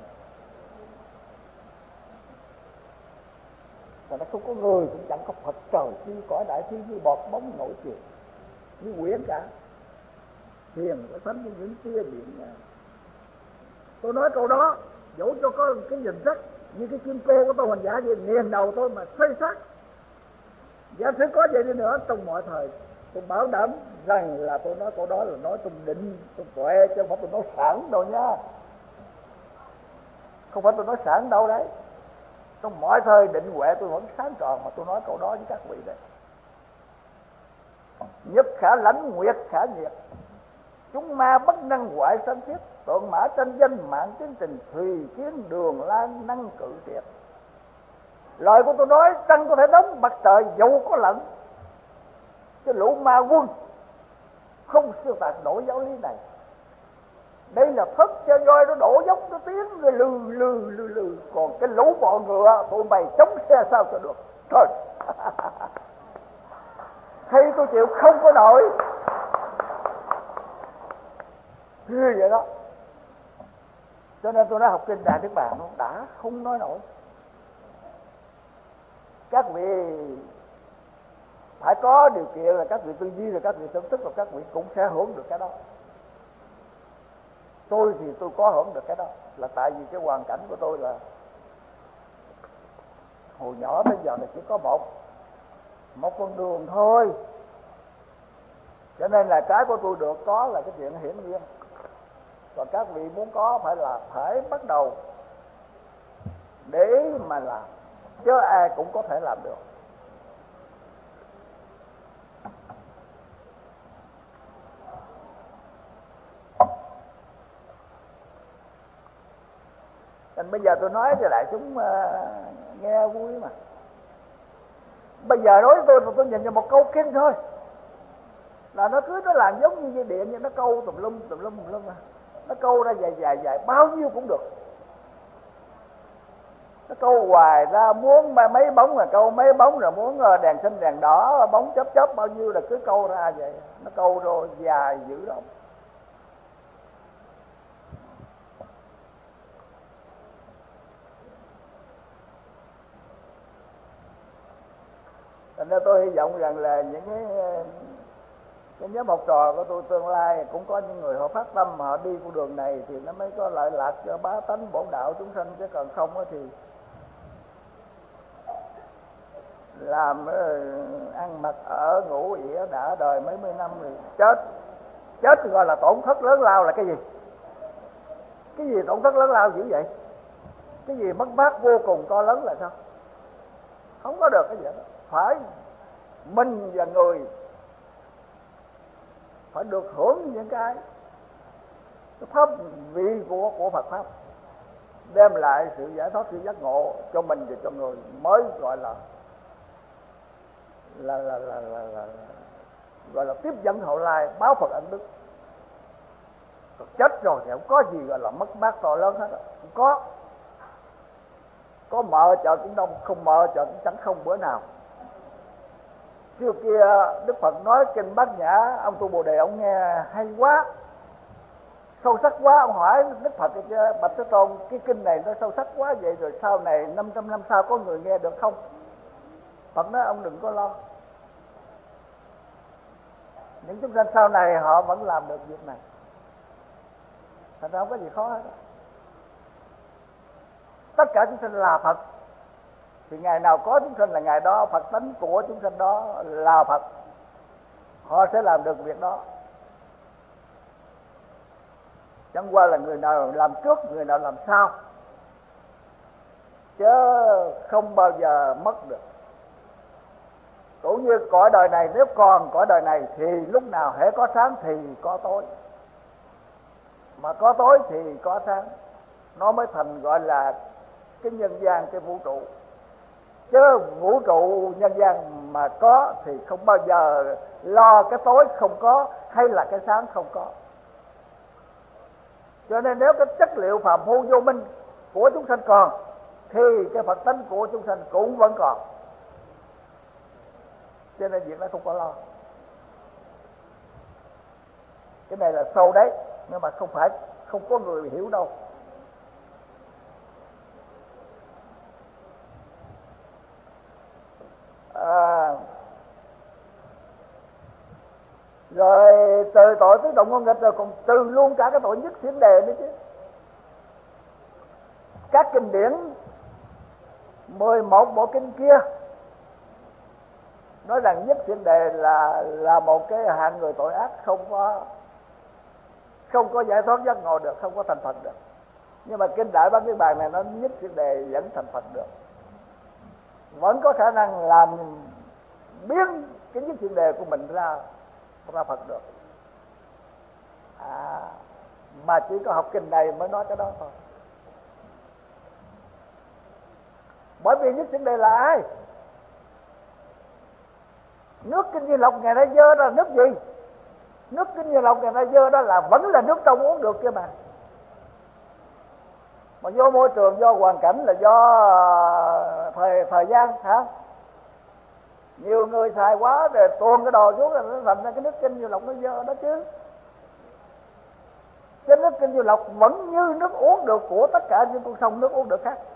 Mà nó không có người cũng chẳng có Phật trời chi, cõi đại thiên như bọt bóng nổi chìm, như quyển cả. Hiền có thánh như những tia điện. Tôi nói câu đó dẫu cho có cái nhìn sắc như cái kim cô của tôi Hoành Giả vậy, nghiền đầu tôi mà xây xác. Giả sử có vậy đi nữa trong mọi thời, tôi bảo đảm rằng là tôi nói câu đó là nói tôi định, tôi tuệ, chứ không phải tôi nói sẵn đâu nha. Không phải tôi nói sẵn đâu đấy. Trong mọi thời định huệ tôi vẫn sáng tròn, mà tôi nói câu đó với các vị đấy. Nhất khả lãnh nguyệt khả nhiệt, chúng ma bất năng hoại sanh thiết, tượng mã tranh danh mạng tiến trình, thùy kiến đường lan năng cự triệt. Lời của tôi nói trăng có thể đóng, mặt trời dầu có lạnh. Cái lũ ma quân không siêu tạc nổi giáo lý này. Đây là thất cho voi nó đổ dốc, nó tiếng lư lư lư lư. Còn cái lũ bọ ngựa tụi mày chống xe sao cho được. Thôi hay tôi chịu không có nổi. Như vậy đó. Cho nên tôi nói học kinh Đại Niết Bàn nó đã không nói nổi. Các vị phải có điều kiện là các vị tư duy, rồi các vị tưởng thức, rồi các vị cũng sẽ hưởng được cái đó. Tôi thì tôi có hưởng được cái đó là tại vì cái hoàn cảnh của tôi là hồi nhỏ bây giờ là chỉ có một một con đường thôi, cho nên là cái của tôi được có là cái chuyện hiển nhiên. Còn các vị muốn có phải là phải bắt đầu để mà làm, chứ ai cũng có thể làm được. Nên bây giờ tôi nói cho đại chúng uh, nghe vui mà. Bây giờ nói với tôi, tôi nhìn vào một câu kinh thôi là nó cứ nó làm giống như dây điện, như nó câu tùm lum tùm lum tùm lum, nó câu ra dài dài dài bao nhiêu cũng được. Nó câu hoài ra, muốn mấy bóng là câu mấy bóng, rồi muốn đèn xanh đèn đỏ bóng chớp chớp bao nhiêu là cứ câu ra vậy. Nó câu rồi dài dữ lắm. Thành ra tôi hy vọng rằng là những cái, cái nhóm học trò của tôi tương lai cũng có những người họ phát tâm, họ đi con đường này thì nó mới có lợi lạc cho bá tánh bổn đạo chúng sanh. Chứ còn không thì làm ăn mặc ở ngủ ỉa đã đời mấy mươi năm rồi chết. Chết thì gọi là tổn thất lớn lao là cái gì? Cái gì tổn thất lớn lao dữ vậy? Cái gì mất mát vô cùng to lớn là sao? Không có được cái gì đó. Phải mình và người phải được hưởng những cái, cái pháp vị của của Phật pháp, đem lại sự giải thoát, sự giác ngộ cho mình và cho người, mới gọi là là là là, là, là, là gọi là tiếp dẫn hậu lai, báo Phật ân đức. Còn chết rồi thì không có gì gọi là mất mát to lớn hết. Không có. Có mợ chợ cũng đông, không mợ chợ cũng chẳng không bữa nào. Trước kia Đức Phật nói kinh Bát Nhã, ông Tu Bồ Đề ông nghe hay quá, sâu sắc quá. Ông hỏi Đức Phật bạch Thế Tôn, cái kinh này nó sâu sắc quá vậy, rồi sau này năm trăm năm sau có người nghe được không? Phật nói ông đừng có lo, những chúng sanh sau này họ vẫn làm được việc này, thành ra không có gì khó hết. Tất cả chúng sanh là Phật, thì ngày nào có chúng sanh là ngày đó Phật tánh của chúng sanh đó là Phật, họ sẽ làm được việc đó. Chẳng qua là người nào làm trước, người nào làm sau, chứ không bao giờ mất được. Cũng như cõi đời này, nếu còn cõi đời này thì lúc nào hễ có sáng thì có tối, mà có tối thì có sáng. Nó mới thành gọi là cái nhân gian, cái vũ trụ. Chứ vũ trụ nhân gian mà có thì không bao giờ lo cái tối không có hay là cái sáng không có. Cho nên nếu cái chất liệu phàm phu vô minh của chúng sanh còn, thì cái Phật tánh của chúng sanh cũng vẫn còn. Cho nên việc đó không có lo. Cái này là sâu đấy, nhưng mà không phải không có người hiểu đâu. À, rồi từ tội tứ động ngôn nghịch, rồi còn từ luôn cả cái tội nhất xiển đề nữa chứ. Các kinh điển mười một bộ kinh kia nói rằng nhất xiển đề là là một cái hạng người tội ác, không có không có giải thoát giác ngộ được, không có thành Phật được. Nhưng mà kinh Đại Bát Niết Bàn này nó nhất xiển đề vẫn thành Phật được. vẫn có khả năng làm biến cái nhất thiện đề của mình ra ra Phật được. À, mà chỉ có học kinh này mới nói cái đó thôi. Bởi vì nhất thiện đề là ai? Nước Kinh Di Lộc ngày nay dơ đó là nước gì? Nước Kinh Di Lộc ngày nay dơ đó là vẫn là nước trong uống được kia mà. Mà do môi trường, do hoàn cảnh, là do thời thời gian hả? Nhiều người xài quá rồi tuôn cái đồ xuống là nó thành ra cái nước Kinh Di Lộc nó dơ đó chứ. Cái nước Kinh Di Lộc vẫn như nước uống được của tất cả những con sông nước uống được khác.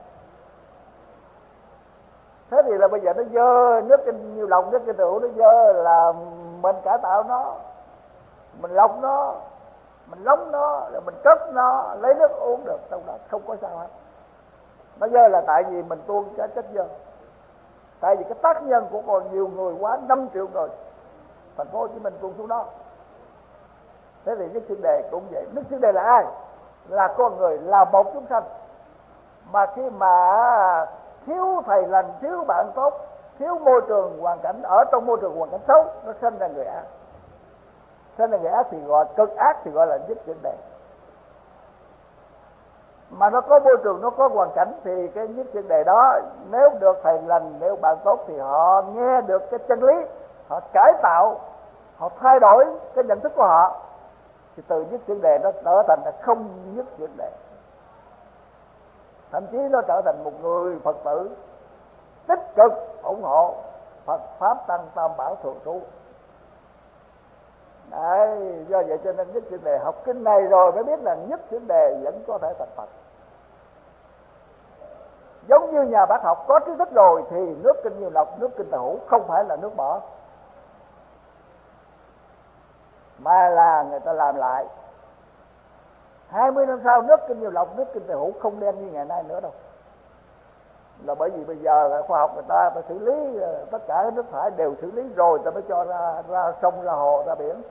Thế thì là bây giờ nó dơ, nước Kinh Di Lộc, nước Kinh Rượu nó dơ là mình cải tạo nó, mình lọc nó, mình lóng nó, rồi mình cất nó, lấy nước uống được, trong đó không có sao hết. Nó dơ là tại vì mình tuôn cái chất dơ. Tại vì cái tác nhân của còn nhiều người quá, năm triệu người thành phố Hồ Chí Minh tuôn xuống đó. Thế thì Đức Thiên Đề cũng vậy. Đức Thiên Đề là ai? Là con người, là một chúng sanh. Mà khi mà thiếu thầy lành, thiếu bạn tốt, thiếu môi trường hoàn cảnh, ở trong môi trường hoàn cảnh xấu, nó sinh ra người ác. Sinh ra người ác thì gọi cực ác thì gọi là Đức Thiên Đề. Mà nó có môi trường, nó có hoàn cảnh thì cái nhất thiện đề đó, nếu được thầy lành, nếu bạn tốt thì họ nghe được cái chân lý, họ cải tạo, họ thay đổi cái nhận thức của họ, thì từ nhất thiện đề nó trở thành là không nhất thiện đề. Thậm chí nó trở thành một người Phật tử tích cực ủng hộ Phật Pháp Tăng Tam Bảo thường trú. Đấy, do vậy cho nên nhất thiện đề, học kinh này rồi mới biết là nhất thiện đề vẫn có thể thành Phật. Giống như nhà bác học có trí thức rồi thì nước Kinh Di Lộc, nước Kinh Tà Hữu không phải là nước bỏ, mà là người ta làm lại. Hai mươi năm sau nước Kinh Di Lộc, nước Kinh Tà Hữu không đen như ngày nay nữa đâu. Là bởi vì bây giờ khoa học người ta phải xử lý tất cả các nước thải đều xử lý rồi, ta mới cho ra ra sông, ra hồ, ra biển.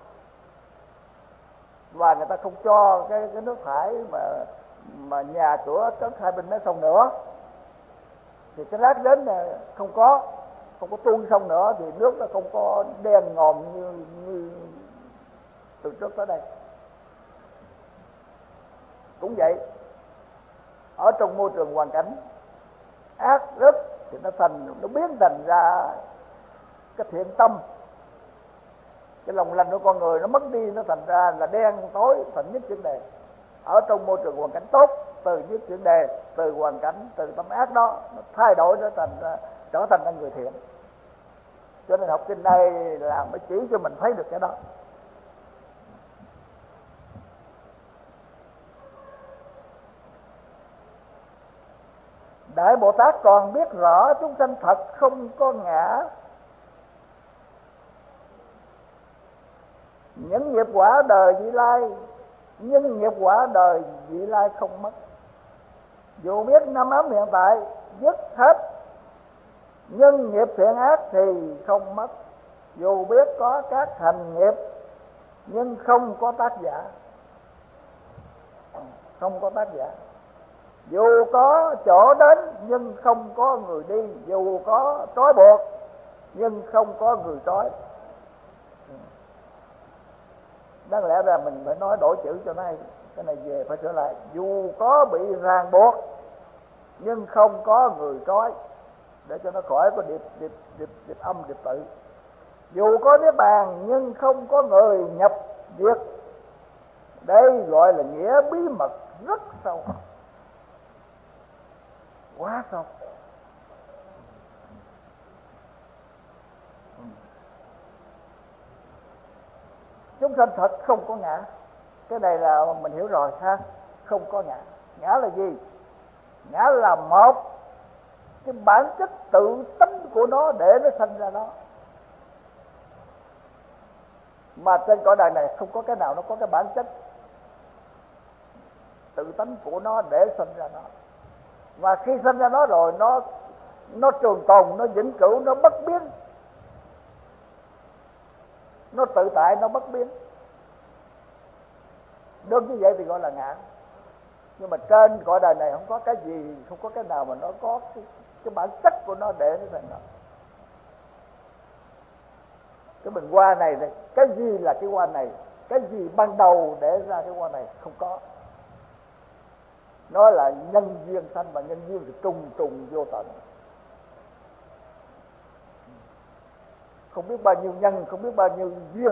Và người ta không cho cái cái nước thải mà mà nhà cửa cất hai bên mé sông nữa, thì cái rác đến không có không có tuôn sông nữa, thì nước nó không có đen ngòm như, như từ trước tới đây. Cũng vậy, ở trong môi trường hoàn cảnh ác rất thì nó thành nó biến thành ra cái thiện tâm, cái lòng lành của con người nó mất đi, nó thành ra là đen tối, thành nhất thiện đề. Ở trong môi trường hoàn cảnh tốt, từ nhất thiện đề, từ hoàn cảnh, từ tâm ác đó nó thay đổi, nó thành trở thành người thiện. Cho nên học kinh này là mới chỉ cho mình thấy được cái đó. Đại Bồ Tát còn biết rõ chúng sanh thật không có ngã, những nghiệp quả đời vị lai, nhưng nghiệp quả đời vị lai không mất. Dù biết năm ấm hiện tại dứt hết, nhưng nghiệp thiện ác thì không mất. Dù biết có các hành nghiệp, nhưng không có tác giả, không có tác giả. Dù có chỗ đến nhưng không có người đi, dù có trói buộc nhưng không có người trói. Đáng lẽ ra mình phải nói đổi chữ cho này, cái này về phải sửa lại. Dù có bị ràng buộc nhưng không có người trói, để cho nó khỏi có điệp điệp điệp điệp âm điệp tự. Dù có niết bàn nhưng không có người nhập diệt. Đây gọi là nghĩa bí mật rất sâu, quá sâu. Chúng sanh thật không có ngã. Cái này là mình hiểu rồi ha. Không có ngã. Ngã là gì? Ngã là một cái bản chất tự tánh của nó để nó sinh ra nó. Mà trên cõi đời này không có cái nào nó có cái bản chất tự tánh của nó để sinh ra nó. Và khi sinh ra nó rồi, nó nó trường tồn, nó vĩnh cửu, nó bất biến, nó tự tại, nó bất biến. Đơn như vậy thì gọi là ngã. Nhưng mà trên cõi đời này không có cái gì, không có cái nào mà nó có cái, cái bản chất của nó để nó thành đó. Cái bình hoa này này, cái gì là cái hoa này, cái gì ban đầu để ra cái hoa này, không có. Nó là nhân duyên sanh, và nhân duyên thì trùng trùng vô tận, không biết bao nhiêu nhân, không biết bao nhiêu duyên.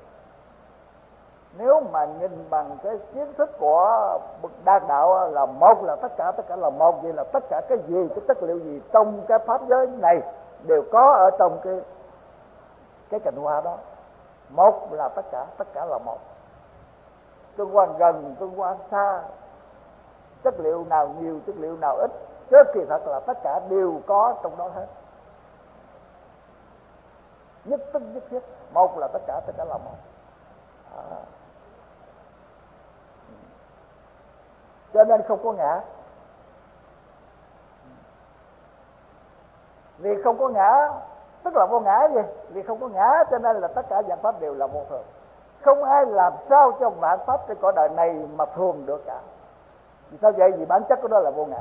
Nếu mà nhìn bằng cái kiến thức của bậc đa đạo là một là tất cả, tất cả là một, vậy là tất cả cái gì, cái chất liệu gì trong cái pháp giới này đều có ở trong cái cái cành hoa đó. Một là tất cả, tất cả là một. Tương quan gần, tương quan xa, chất liệu nào nhiều, chất liệu nào ít, chứ kỳ thật là tất cả đều có trong đó hết. Nhất tức nhất thiết, một là tất cả, tất cả là một. À. Cho nên không có ngã. Vì không có ngã, tức là vô ngã gì? Vì không có ngã cho nên là tất cả vạn pháp đều là vô thường. Không ai làm sao cho vạn pháp trên cõi đời này mà thường được cả. Vì sao vậy? Vì bản chất của nó là vô ngã.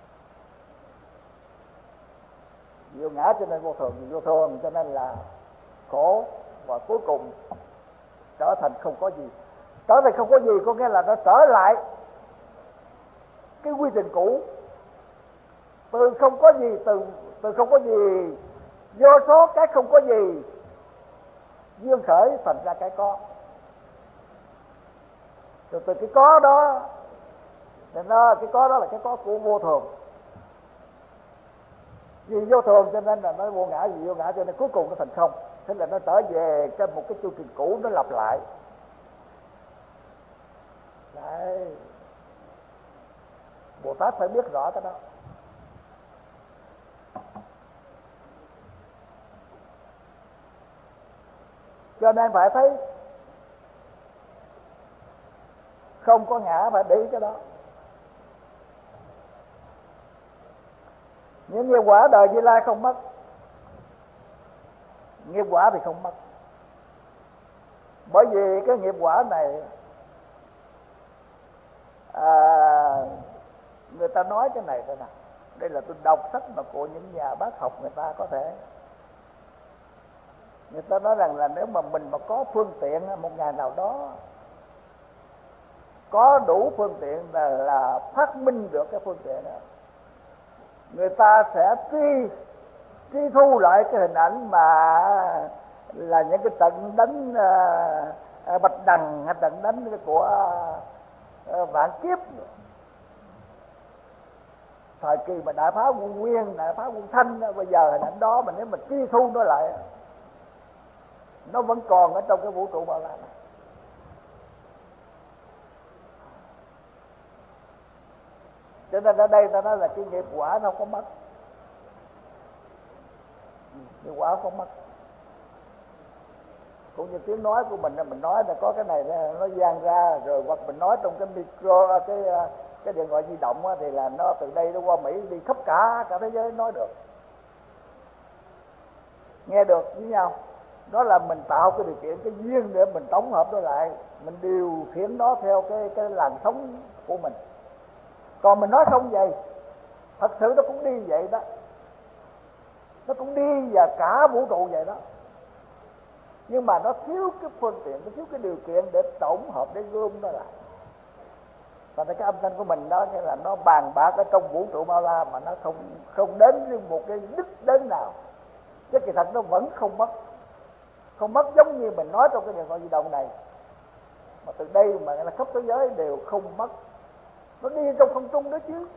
Vô ngã cho nên vô thường, vô thường cho nên là khổ, và cuối cùng trở thành không có gì. Trở thành không có gì có nghĩa là nó trở lại cái quy trình cũ. Từ không có gì, từ từ không có gì, vô số cái không có gì duyên khởi thành ra cái có. Từ từ cái có đó, thì nó cái có đó là cái có của vô thường. Vì vô thường cho nên là nó vô ngã, vì vô ngã cho nên cuối cùng nó thành không. Thế là nó trở về cái một cái chu trình cũ, nó lặp lại. Đấy. Bồ Tát phải biết rõ cái đó. Cho nên phải thấy không có ngã, phải để ý cái đó. Những nghiệp quả đời Như Lai không mất, nghiệp quả thì không mất. Bởi vì cái nghiệp quả này à, người ta nói cái này thôi nè. Đây là tôi đọc sách mà của những nhà bác học, người ta có thể người ta nói rằng là nếu mà mình mà có phương tiện một ngày nào đó, có đủ phương tiện là, là phát minh được cái phương tiện đó, người ta sẽ truy truy thu lại cái hình ảnh mà là những cái trận đánh uh, Bạch Đằng hay trận đánh của uh, Vạn Kiếp, thời kỳ mà đại phá quân Nguyên, đại phá quân Thanh đó, bây giờ hình ảnh đó mà nếu mà truy thu nó lại, nó vẫn còn ở trong cái vũ trụ bao la này. Cho nên ở đây ta nói là cái nghiệp quả nó không có mất, nghiệp quả không mất. Cũng như tiếng nói của mình, mình nói là có cái này nó vang ra rồi, hoặc mình nói trong cái micro, cái cái điện thoại di động thì là nó từ đây nó qua Mỹ đi khắp cả cả thế giới nói được, nghe được với nhau. Đó là mình tạo cái điều kiện, cái duyên để mình tổng hợp nó lại, mình điều khiển nó theo cái cái làn sóng của mình. Còn mình nói không vậy, thật sự nó cũng đi vậy đó, nó cũng đi và cả vũ trụ vậy đó, nhưng mà nó thiếu cái phương tiện, nó thiếu cái điều kiện để tổng hợp, để gom nó lại. Và cái âm thanh của mình đó nghĩa là nó bàn bạc ở trong vũ trụ bao la mà nó không không đến với một cái đích đến nào, chứ kỳ thật nó vẫn không mất. Không mất giống như mình nói trong cái điện thoại di động này, mà từ đây mà là khắp thế giới đều không mất. Nó đi trong không trung đó chứ.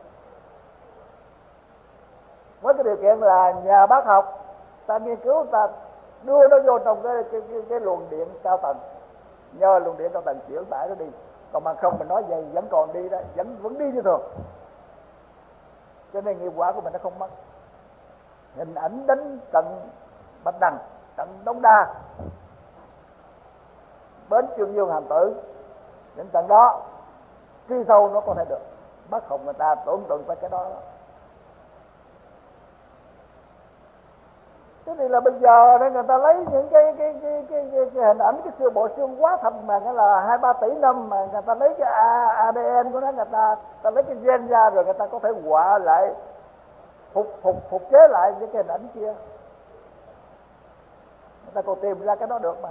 Với cái điều kiện là nhà bác học ta nghiên cứu, ta đưa nó vô trong cái cái, cái, cái luồng điện cao tầng, nhờ luồng điện cao tầng chuyển tải nó đi. Còn mà không mình nói vậy vẫn còn đi đó, vẫn vẫn đi như thường. Cho nên nghiệp quả của mình nó không mất. Hình ảnh đánh trận Bạch Đằng, trận Đống Đa, bến Trương Dương Hàm Tử, những trận đó truy sâu nó có thể được. Bác học người ta tưởng tượng phải cái đó. Thế thì là bây giờ đây người ta lấy những cái cái cái cái, cái, cái hình ảnh cái xương bộ xương quá thâm mà nghĩa là hai ba tỷ năm, mà người ta lấy cái a đê en của nó, người ta ta lấy cái gen ra rồi người ta có thể họa lại phục phục phục chế lại những cái hình ảnh kia. Người ta còn tìm ra cái đó được mà.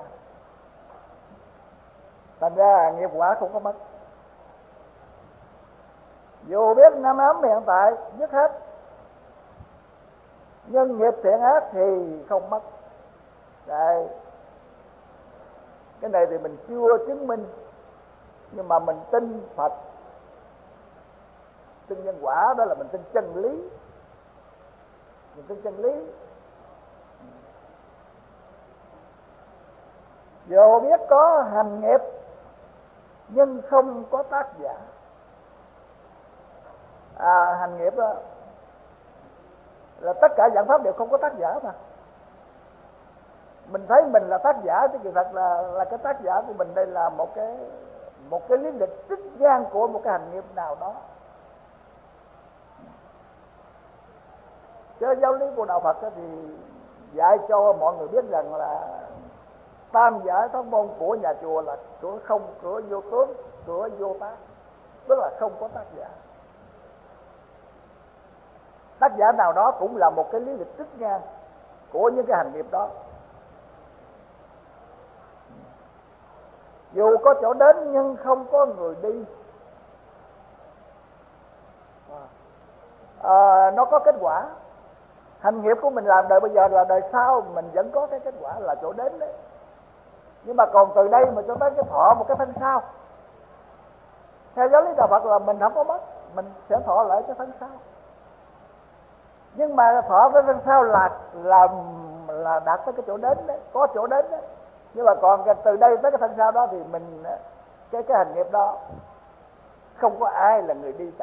Thành ra nghiệp quả không có mất. Dù biết năm ấm hiện tại dứt hết, nhưng nghiệp thiện ác thì không mất. Đây, cái này thì mình chưa chứng minh, nhưng mà mình tin Phật, tin nhân quả, đó là mình tin chân lý. Mình tin chân lý. Dù biết có hành nghiệp nhưng không có tác giả. À, hành nghiệp đó là tất cả dạng pháp đều không có tác giả mà. Mình thấy mình là tác giả, chứ kỳ thật là là cái tác giả của mình đây là một cái một cái lý lịch trích gian của một cái hành nghiệp nào đó. Chứ giáo lý của đạo Phật thì dạy cho mọi người biết rằng là tam giải pháp môn của nhà chùa là cửa không, cửa vô tướng, cửa vô tác, tức là không có tác giả. Tác giả nào đó cũng là một cái lý lịch trích ngang của những cái hành nghiệp đó. Dù có chỗ đến nhưng không có người đi. À, nó có kết quả. Hành nghiệp của mình làm đời bây giờ là đời sau mình vẫn có cái kết quả là chỗ đến đấy. Nhưng mà còn từ đây mà cho tới cái thọ một cái thân sau, theo giáo lý đạo Phật là mình không có mất, mình sẽ thọ lại cái thân sau. Nhưng mà thọ cái thân sau là là là đạt tới cái chỗ đến đấy, có chỗ đến đấy. Nhưng mà còn từ đây tới cái thân sau đó thì mình cái cái hành nghiệp đó không có ai là người đi cả.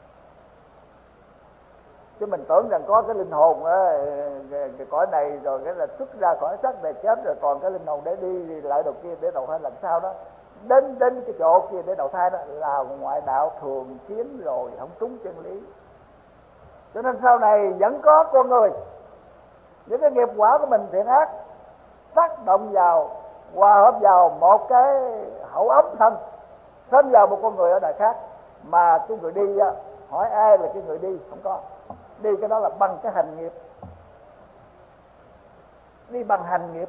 Chứ mình tưởng rằng có cái linh hồn á, cái cõi này rồi cái là xuất ra khỏi xác này chết rồi còn cái linh hồn để đi, đi lại đầu kia để đầu thai lần sau đó, đến đến cái chỗ kia để đầu thai đó là ngoại đạo thường kiến rồi, không trúng chân lý. Cho nên sau này vẫn có con người, những cái nghiệp quả của mình thiện ác tác động vào, hòa hợp vào một cái hậu ấm thân, sinh vào một con người ở đời khác. Mà cái người đi á, hỏi ai là cái người đi? Không có. Đi cái đó là bằng cái hành nghiệp, đi bằng hành nghiệp.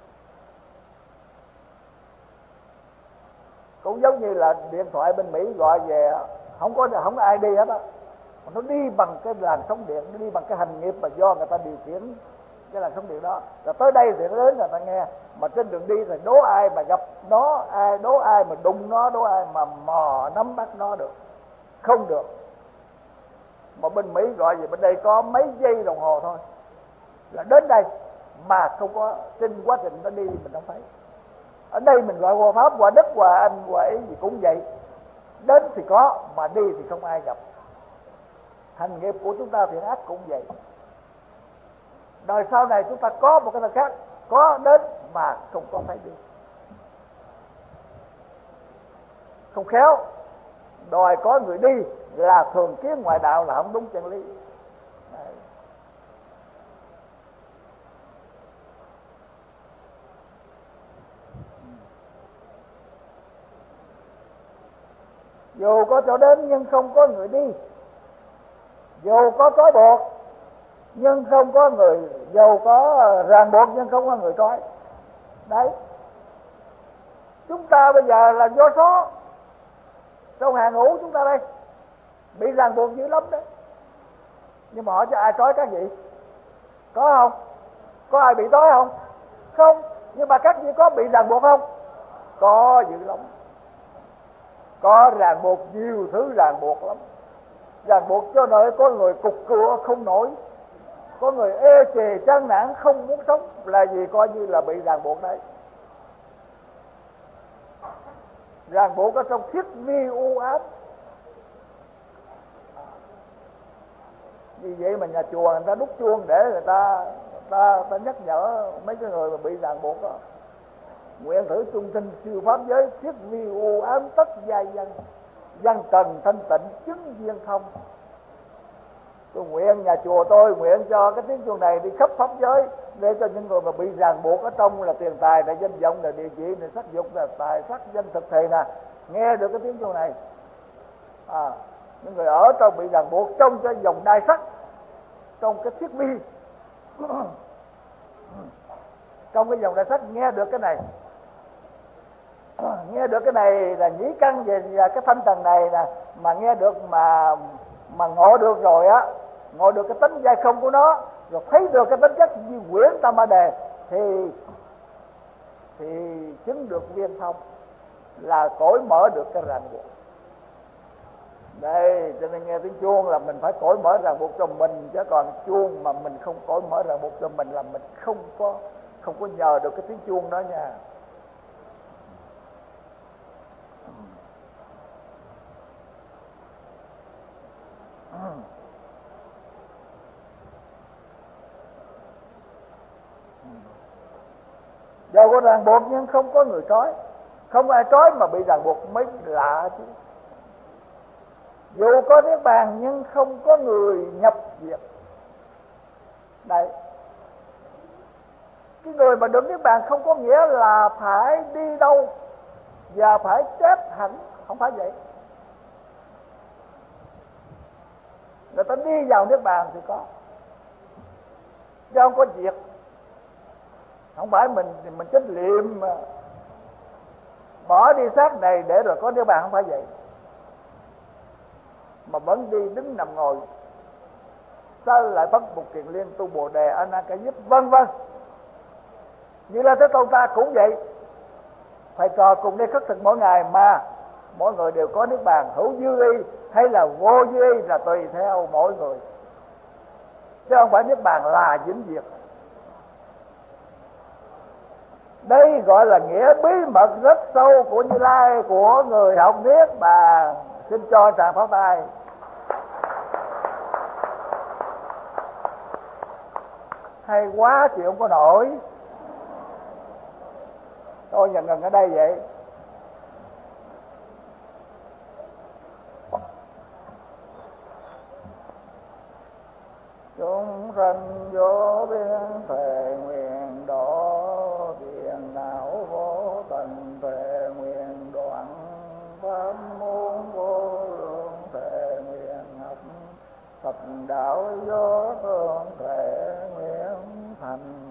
Cũng giống như là điện thoại bên Mỹ gọi về, không có không có ai đi hết á, nó đi bằng cái làn sóng điện, nó đi bằng cái hành nghiệp mà do người ta điều khiển cái làn sóng điện đó. Rồi tới đây thì nó đến người ta nghe, mà trên đường đi thì đố ai mà gặp nó, ai đố ai mà đụng nó, đố ai mà mò nắm bắt nó được, không được. Mà bên Mỹ gọi về bên đây có mấy giây đồng hồ thôi là đến đây, mà không có trên quá trình nó đi mình không thấy. Ở đây mình gọi qua Pháp, qua Đức, qua Anh, qua Ý gì cũng vậy, đến thì có mà đi thì không ai gặp. Hành nghiệp của chúng ta thiện ác cũng vậy. Đời sau này chúng ta có một cái thân khác, có đến mà không có thấy đi. Không khéo đòi có người đi là thường kiến ngoại đạo, là không đúng chân lý. Đấy. Dù có chỗ đến nhưng không có người đi, dù có trói buộc nhưng không có người, dù có ràng buộc nhưng không có người trói. Đấy, chúng ta bây giờ là do số trong hàng ngũ chúng ta đây bị ràng buộc dữ lắm đấy. Nhưng mà hỏi cho ai trói các vị? Có không? Có ai bị trói không? Không. Nhưng mà các vị có bị ràng buộc không? Có dữ lắm. Có ràng buộc, nhiều thứ ràng buộc lắm. Ràng buộc cho nơi có người cục cửa không nổi, có người ê chề chán nản không muốn sống, là gì coi như là bị ràng buộc đấy. Ràng buộc ở trong thiết vi u ám. Vì vậy mà nhà chùa người ta đúc chuông để người ta, người ta, người ta nhắc nhở mấy cái người mà bị ràng buộc đó. Nguyện thử trung sinh siêu pháp giới, thiết vi u ám tất giai dân, dân cần thanh tịnh chứng duyên thông. Tôi nguyện nhà chùa tôi nguyện cho cái tiếng chuông này đi khắp pháp giới, để cho những người mà bị ràng buộc ở trong là tiền tài, là danh vọng, là địa vị, là sắc dục, là tài sắc danh thực thề nè, nghe được cái tiếng chuông này. À, những người ở trong bị ràng buộc trong cái dòng đai sắc, trong cái thiết bị trong cái dòng đại sách nghe được cái này, nghe được cái này là nhĩ căn về cái thanh trần này nè, mà nghe được mà mà ngộ được rồi á, ngộ được cái tính giai không của nó, rồi thấy được cái tính chất như quyển tam ma đề, thì thì chứng được viên thông, là cởi mở được cái ràng buộc. Đây, cho nên nghe tiếng chuông là mình phải cởi mở ràng buộc cho mình, chứ còn chuông mà mình không cởi mở ràng buộc cho mình là mình không có không có nhờ được cái tiếng chuông đó nha. Dầu có ràng buộc nhưng không có người trói, không ai trói mà bị ràng buộc mới lạ chứ. Dù có niết bàn nhưng không có người nhập diệt. Đấy, cái người mà được niết bàn không có nghĩa là phải đi đâu và phải chết hẳn, không phải vậy. Người ta đi vào niết bàn thì có, chứ không có diệt. Không phải mình mình chết liệm mà bỏ đi xác này để rồi có niết bàn, không phải vậy, mà vẫn đi đứng nằm ngồi sao lại bắt một kiền liên tu bồ đề a na ca diếp vân vân. Như là Thế Tôn ta cũng vậy, phải trò cùng đi khất thực mỗi ngày, mà mỗi người đều có niết bàn, hữu dư y hay là vô dư y là tùy theo mỗi người, chứ không phải niết bàn là vĩnh viễn. Đây gọi là nghĩa bí mật rất sâu của Như Lai, của người học niết bàn. Xin cho tràng pháo tay. Hay quá chịu không có nổi. Tôi nhận ngừng ở đây vậy. Chúng sanh vô biên thề nguyện độ, biển não vô tận thề nguyện đoạn, pháp môn vô lượng thề nguyện học, Phật đạo vô phương thề nguyện thành.